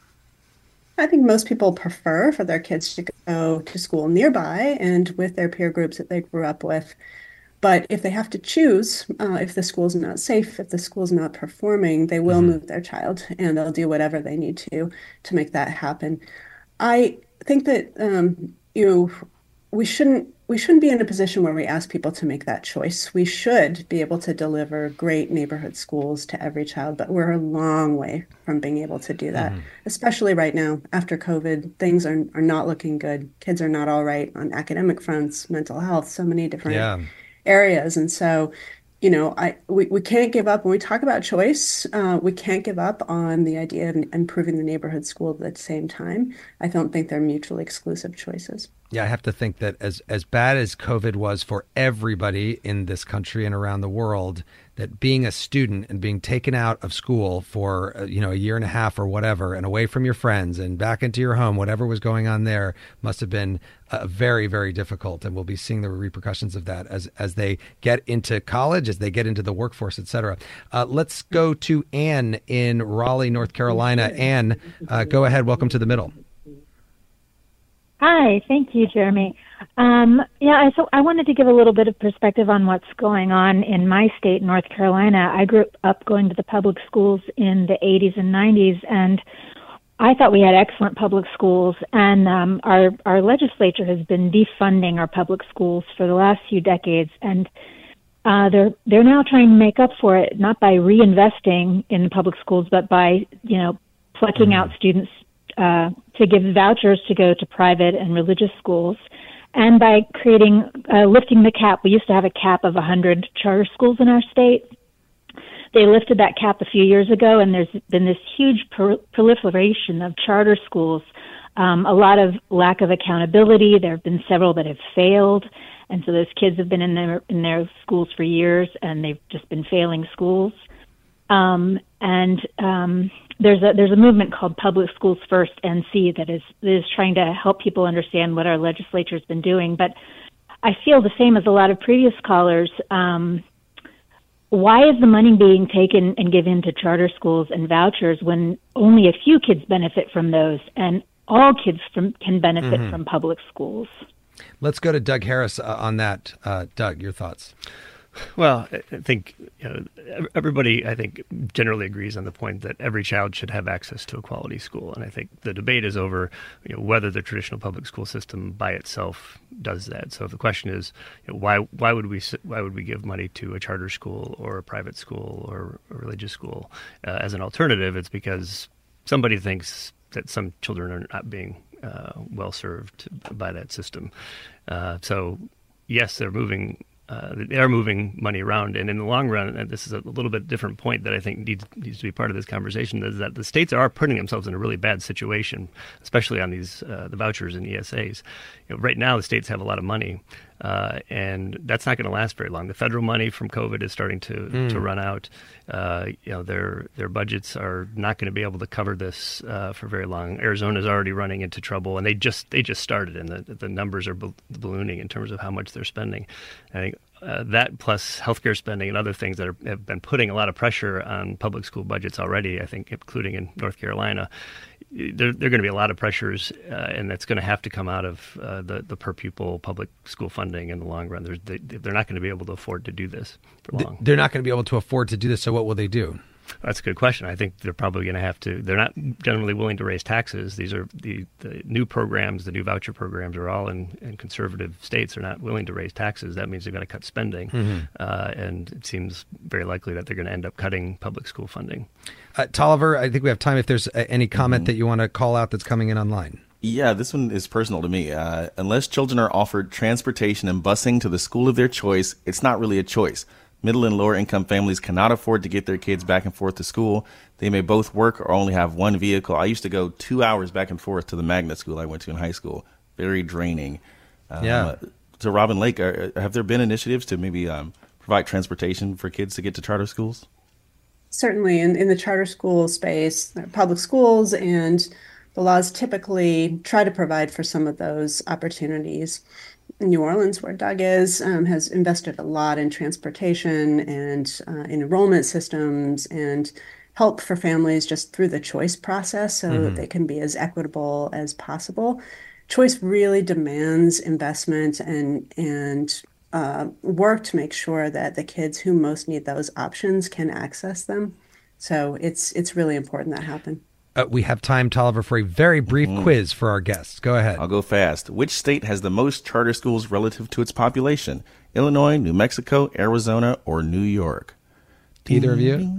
I think most people prefer for their kids to go to school nearby and with their peer groups that they grew up with. But if they have to choose, uh, if the school's not safe, if the school's not performing, they will move their child, and they'll do whatever they need to to make that happen. I think that um, you know, we shouldn't we shouldn't be in a position where we ask people to make that choice. We should be able to deliver great neighborhood schools to every child, but we're a long way from being able to do that, Mhm. especially right now after COVID. Things are are not looking good. Kids are not all right on academic fronts, mental health, so many different Yeah. areas. And so, you know, I we, we can't give up when we talk about choice. Uh, we can't give up on the idea of improving the neighborhood school at the same time. I don't think they're mutually exclusive choices. Yeah, I have to think that as as bad as COVID was for everybody in this country and around the world, that being a student and being taken out of school for, uh, you know, a year and a half or whatever, and away from your friends and back into your home, whatever was going on there must have been uh, very, very difficult. And we'll be seeing the repercussions of that as as they get into college, as they get into the workforce, et cetera. Uh, let's go to Ann in Raleigh, North Carolina. Ann, uh, go ahead. Welcome to The Middle. Hi, thank you, Jeremy. Um, yeah, so I wanted to give a little bit of perspective on what's going on in my state, North Carolina. I grew up going to the public schools in the eighties and nineties, and I thought we had excellent public schools, and um, our, our legislature has been defunding our public schools for the last few decades, and uh, they're they're now trying to make up for it, not by reinvesting in public schools, but by, you know, plucking mm-hmm. out students uh, to give vouchers to go to private and religious schools, and by creating, uh, lifting the cap. We used to have a cap of one hundred charter schools in our state. They lifted that cap a few years ago, and there's been this huge pro- proliferation of charter schools, um, a lot of lack of accountability. There have been several that have failed, and so those kids have been in their in their schools for years, and they've just been failing schools. Um, and um, there's a there's a movement called Public Schools First N C that is that is trying to help people understand what our legislature has been doing. But I feel the same as a lot of previous callers. Um, why is the money being taken and given to charter schools and vouchers when only a few kids benefit from those, and all kids from, can benefit Mm-hmm. from public schools? Let's go to Doug Harris uh, on that. Uh, Doug, your thoughts? Well, I think you know, everybody, I think, generally agrees on the point that every child should have access to a quality school. And I think the debate is over you know, whether the traditional public school system by itself does that. So if the question is, you know, why why would we why would we give money to a charter school or a private school or a religious school uh, as an alternative? It's because somebody thinks that some children are not being uh, well served by that system. Uh, so yes, they're moving uh, they are moving money around. And in the long run, and this is a little bit different point that I think needs, needs to be part of this conversation, is that the states are putting themselves in a really bad situation, especially on these uh, the vouchers and E S As. You know, right now, the states have a lot of money. Uh, and that's not going to last very long. The federal money from COVID is starting to, mm. to run out. Uh, you know, their their budgets are not going to be able to cover this uh, for very long. Arizona's already running into trouble, and they just they just started, and the the numbers are bal- ballooning in terms of how much they're spending. I think uh, that plus healthcare spending and other things that are, have been putting a lot of pressure on public school budgets already. I think, including in North Carolina. There, there are going to be a lot of pressures, uh, and that's going to have to come out of uh, the, the per pupil public school funding in the long run. There's, they, they're not going to be able to afford to do this for long. They're not going to be able to afford to do this, so what will they do? That's a good question. I think they're probably going to have to. They're not generally willing to raise taxes. These are the, the new programs, the new voucher programs are all in, in conservative states. They're not willing to raise taxes. That means they've got to cut spending. Mm-hmm. Uh, and it seems very likely that they're going to end up cutting public school funding. Uh, Tolliver, I think we have time if there's uh, any comment mm-hmm. that you want to call out that's coming in online. Yeah, this one is personal to me. Uh, unless children are offered transportation and busing to the school of their choice, it's not really a choice. Middle and lower income families cannot afford to get their kids back and forth to school. They may both work or only have one vehicle. I used to go two hours back and forth to the magnet school I went to in high school. Very draining. Um, yeah. So Robin Lake, are, have there been initiatives to maybe um, provide transportation for kids to get to charter schools? Certainly. In, in the charter school space, there are public schools, and the laws typically try to provide for some of those opportunities. New Orleans, where Doug is, um, has invested a lot in transportation and uh, in enrollment systems and help for families just through the choice process so mm-hmm. they can be as equitable as possible. Choice really demands investment and and uh, work to make sure that the kids who most need those options can access them. So it's it's really important that happen. Uh, we have time, Tolliver, for a very brief mm-hmm. quiz for our guests. Go ahead. I'll go fast. Which state has the most charter schools relative to its population? Illinois, New Mexico, Arizona, or New York? Either of you?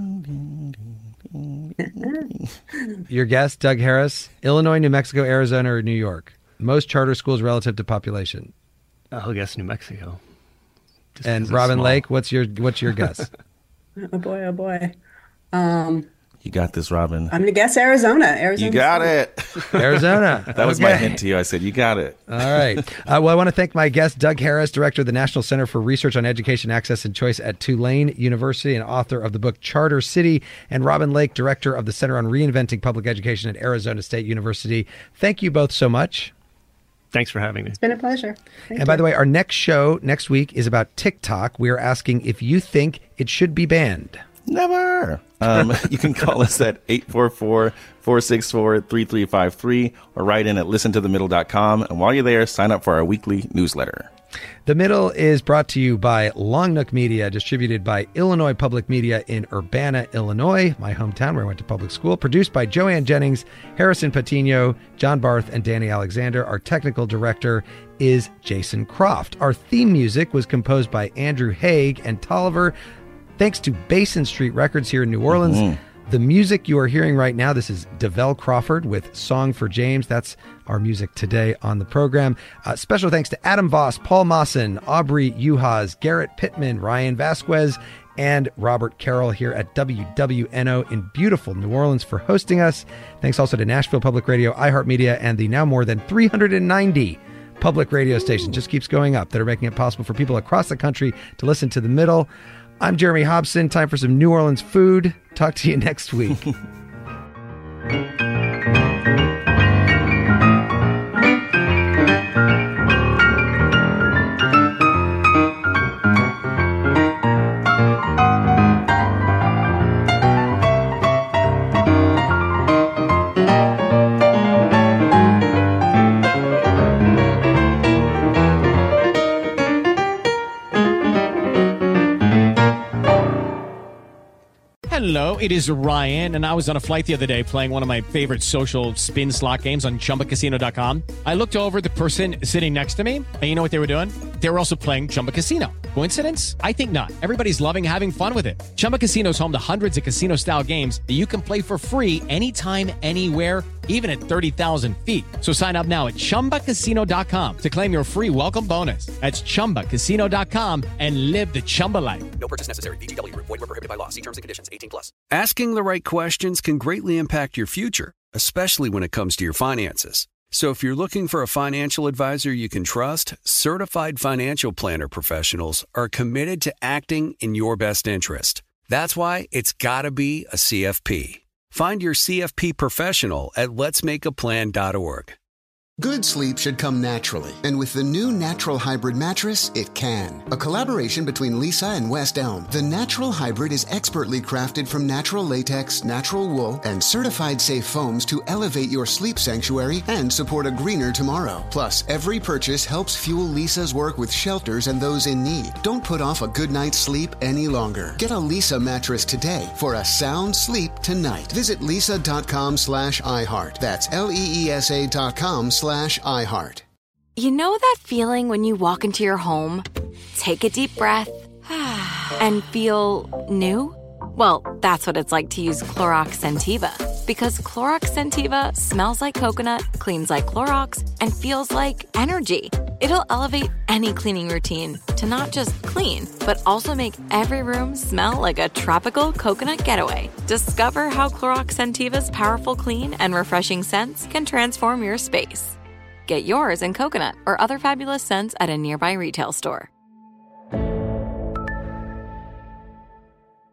Your guess, Doug Harris. Illinois, New Mexico, Arizona, or New York? Most charter schools relative to population. I'll guess New Mexico. Just and Robin small. Lake, what's your what's your guess? Oh boy, oh boy. Um, You got this, Robin. I'm going to guess Arizona. Arizona. You got it. Arizona. That was okay. My hint to you. I said, you got it. All right. Uh, well, I want to thank my guest, Doug Harris, director of the National Center for Research on Education, Access, and Choice at Tulane University and author of the book Charter City, and Robin Lake, director of the Center on Reinventing Public Education at Arizona State University. Thank you both so much. Thanks for having me. It's been a pleasure. Thank and you. by the way, our next show next week is about TikTok. We are asking if you think it should be banned. Never. Um, you can call us at eight four four, four six four, three three five three or write in at listen to the middle dot com. And while you're there, sign up for our weekly newsletter. The Middle is brought to you by Long Nook Media, distributed by Illinois Public Media in Urbana, Illinois, my hometown where I went to public school. Produced by Joanne Jennings, Harrison Patino, John Barth, and Danny Alexander. Our technical director is Jason Croft. Our theme music was composed by Andrew Haig and Tolliver. Thanks to Basin Street Records here in New Orleans. Mm-hmm. The music you are hearing right now, this is Devell Crawford with Song for James. That's our music today on the program. Uh, special thanks to Adam Voss, Paul Mawson, Aubrey Uhas, Garrett Pittman, Ryan Vasquez, and Robert Carroll here at W W N O in beautiful New Orleans for hosting us. Thanks also to Nashville Public Radio, iHeartMedia, and the now more than three hundred ninety public radio stations, just keeps going up, that are making it possible for people across the country to listen to The Middle. I'm Jeremy Hobson. Time for some New Orleans food. Talk to you next week. Hello, it is Ryan, and I was on a flight the other day playing one of my favorite social spin slot games on Chumba Casino dot com. I looked over at the person sitting next to me, and you know what they were doing? They were also playing Chumba Casino. Coincidence? I think not. Everybody's loving having fun with it. Chumba Casino is home to hundreds of casino-style games that you can play for free anytime, anywhere, even at thirty thousand feet. So sign up now at chumba casino dot com to claim your free welcome bonus. That's chumba casino dot com and live the Chumba life. No purchase necessary. V G W. Void where prohibited by law. See terms and conditions. eighteen plus. Asking the right questions can greatly impact your future, especially when it comes to your finances. So if you're looking for a financial advisor you can trust, certified financial planner professionals are committed to acting in your best interest. That's why it's got to be a C F P. Find your C F P professional at lets make a plan dot org. Good sleep should come naturally, and with the new Natural Hybrid mattress, it can. A collaboration between Lisa and West Elm, the Natural Hybrid is expertly crafted from natural latex, natural wool, and certified safe foams to elevate your sleep sanctuary and support a greener tomorrow. Plus, every purchase helps fuel Lisa's work with shelters and those in need. Don't put off a good night's sleep any longer. Get a Lisa mattress today for a sound sleep tonight. Visit lisa.com slash iHeart. That's L-E-E-S-A dot com slash iHeart. You know that feeling when you walk into your home, take a deep breath, and feel new? Well, that's what it's like to use Clorox Scentiva. Because Clorox Scentiva smells like coconut, cleans like Clorox, and feels like energy. It'll elevate any cleaning routine to not just clean, but also make every room smell like a tropical coconut getaway. Discover how Clorox Scentiva's powerful clean and refreshing scents can transform your space. Get yours in coconut or other fabulous scents at a nearby retail store.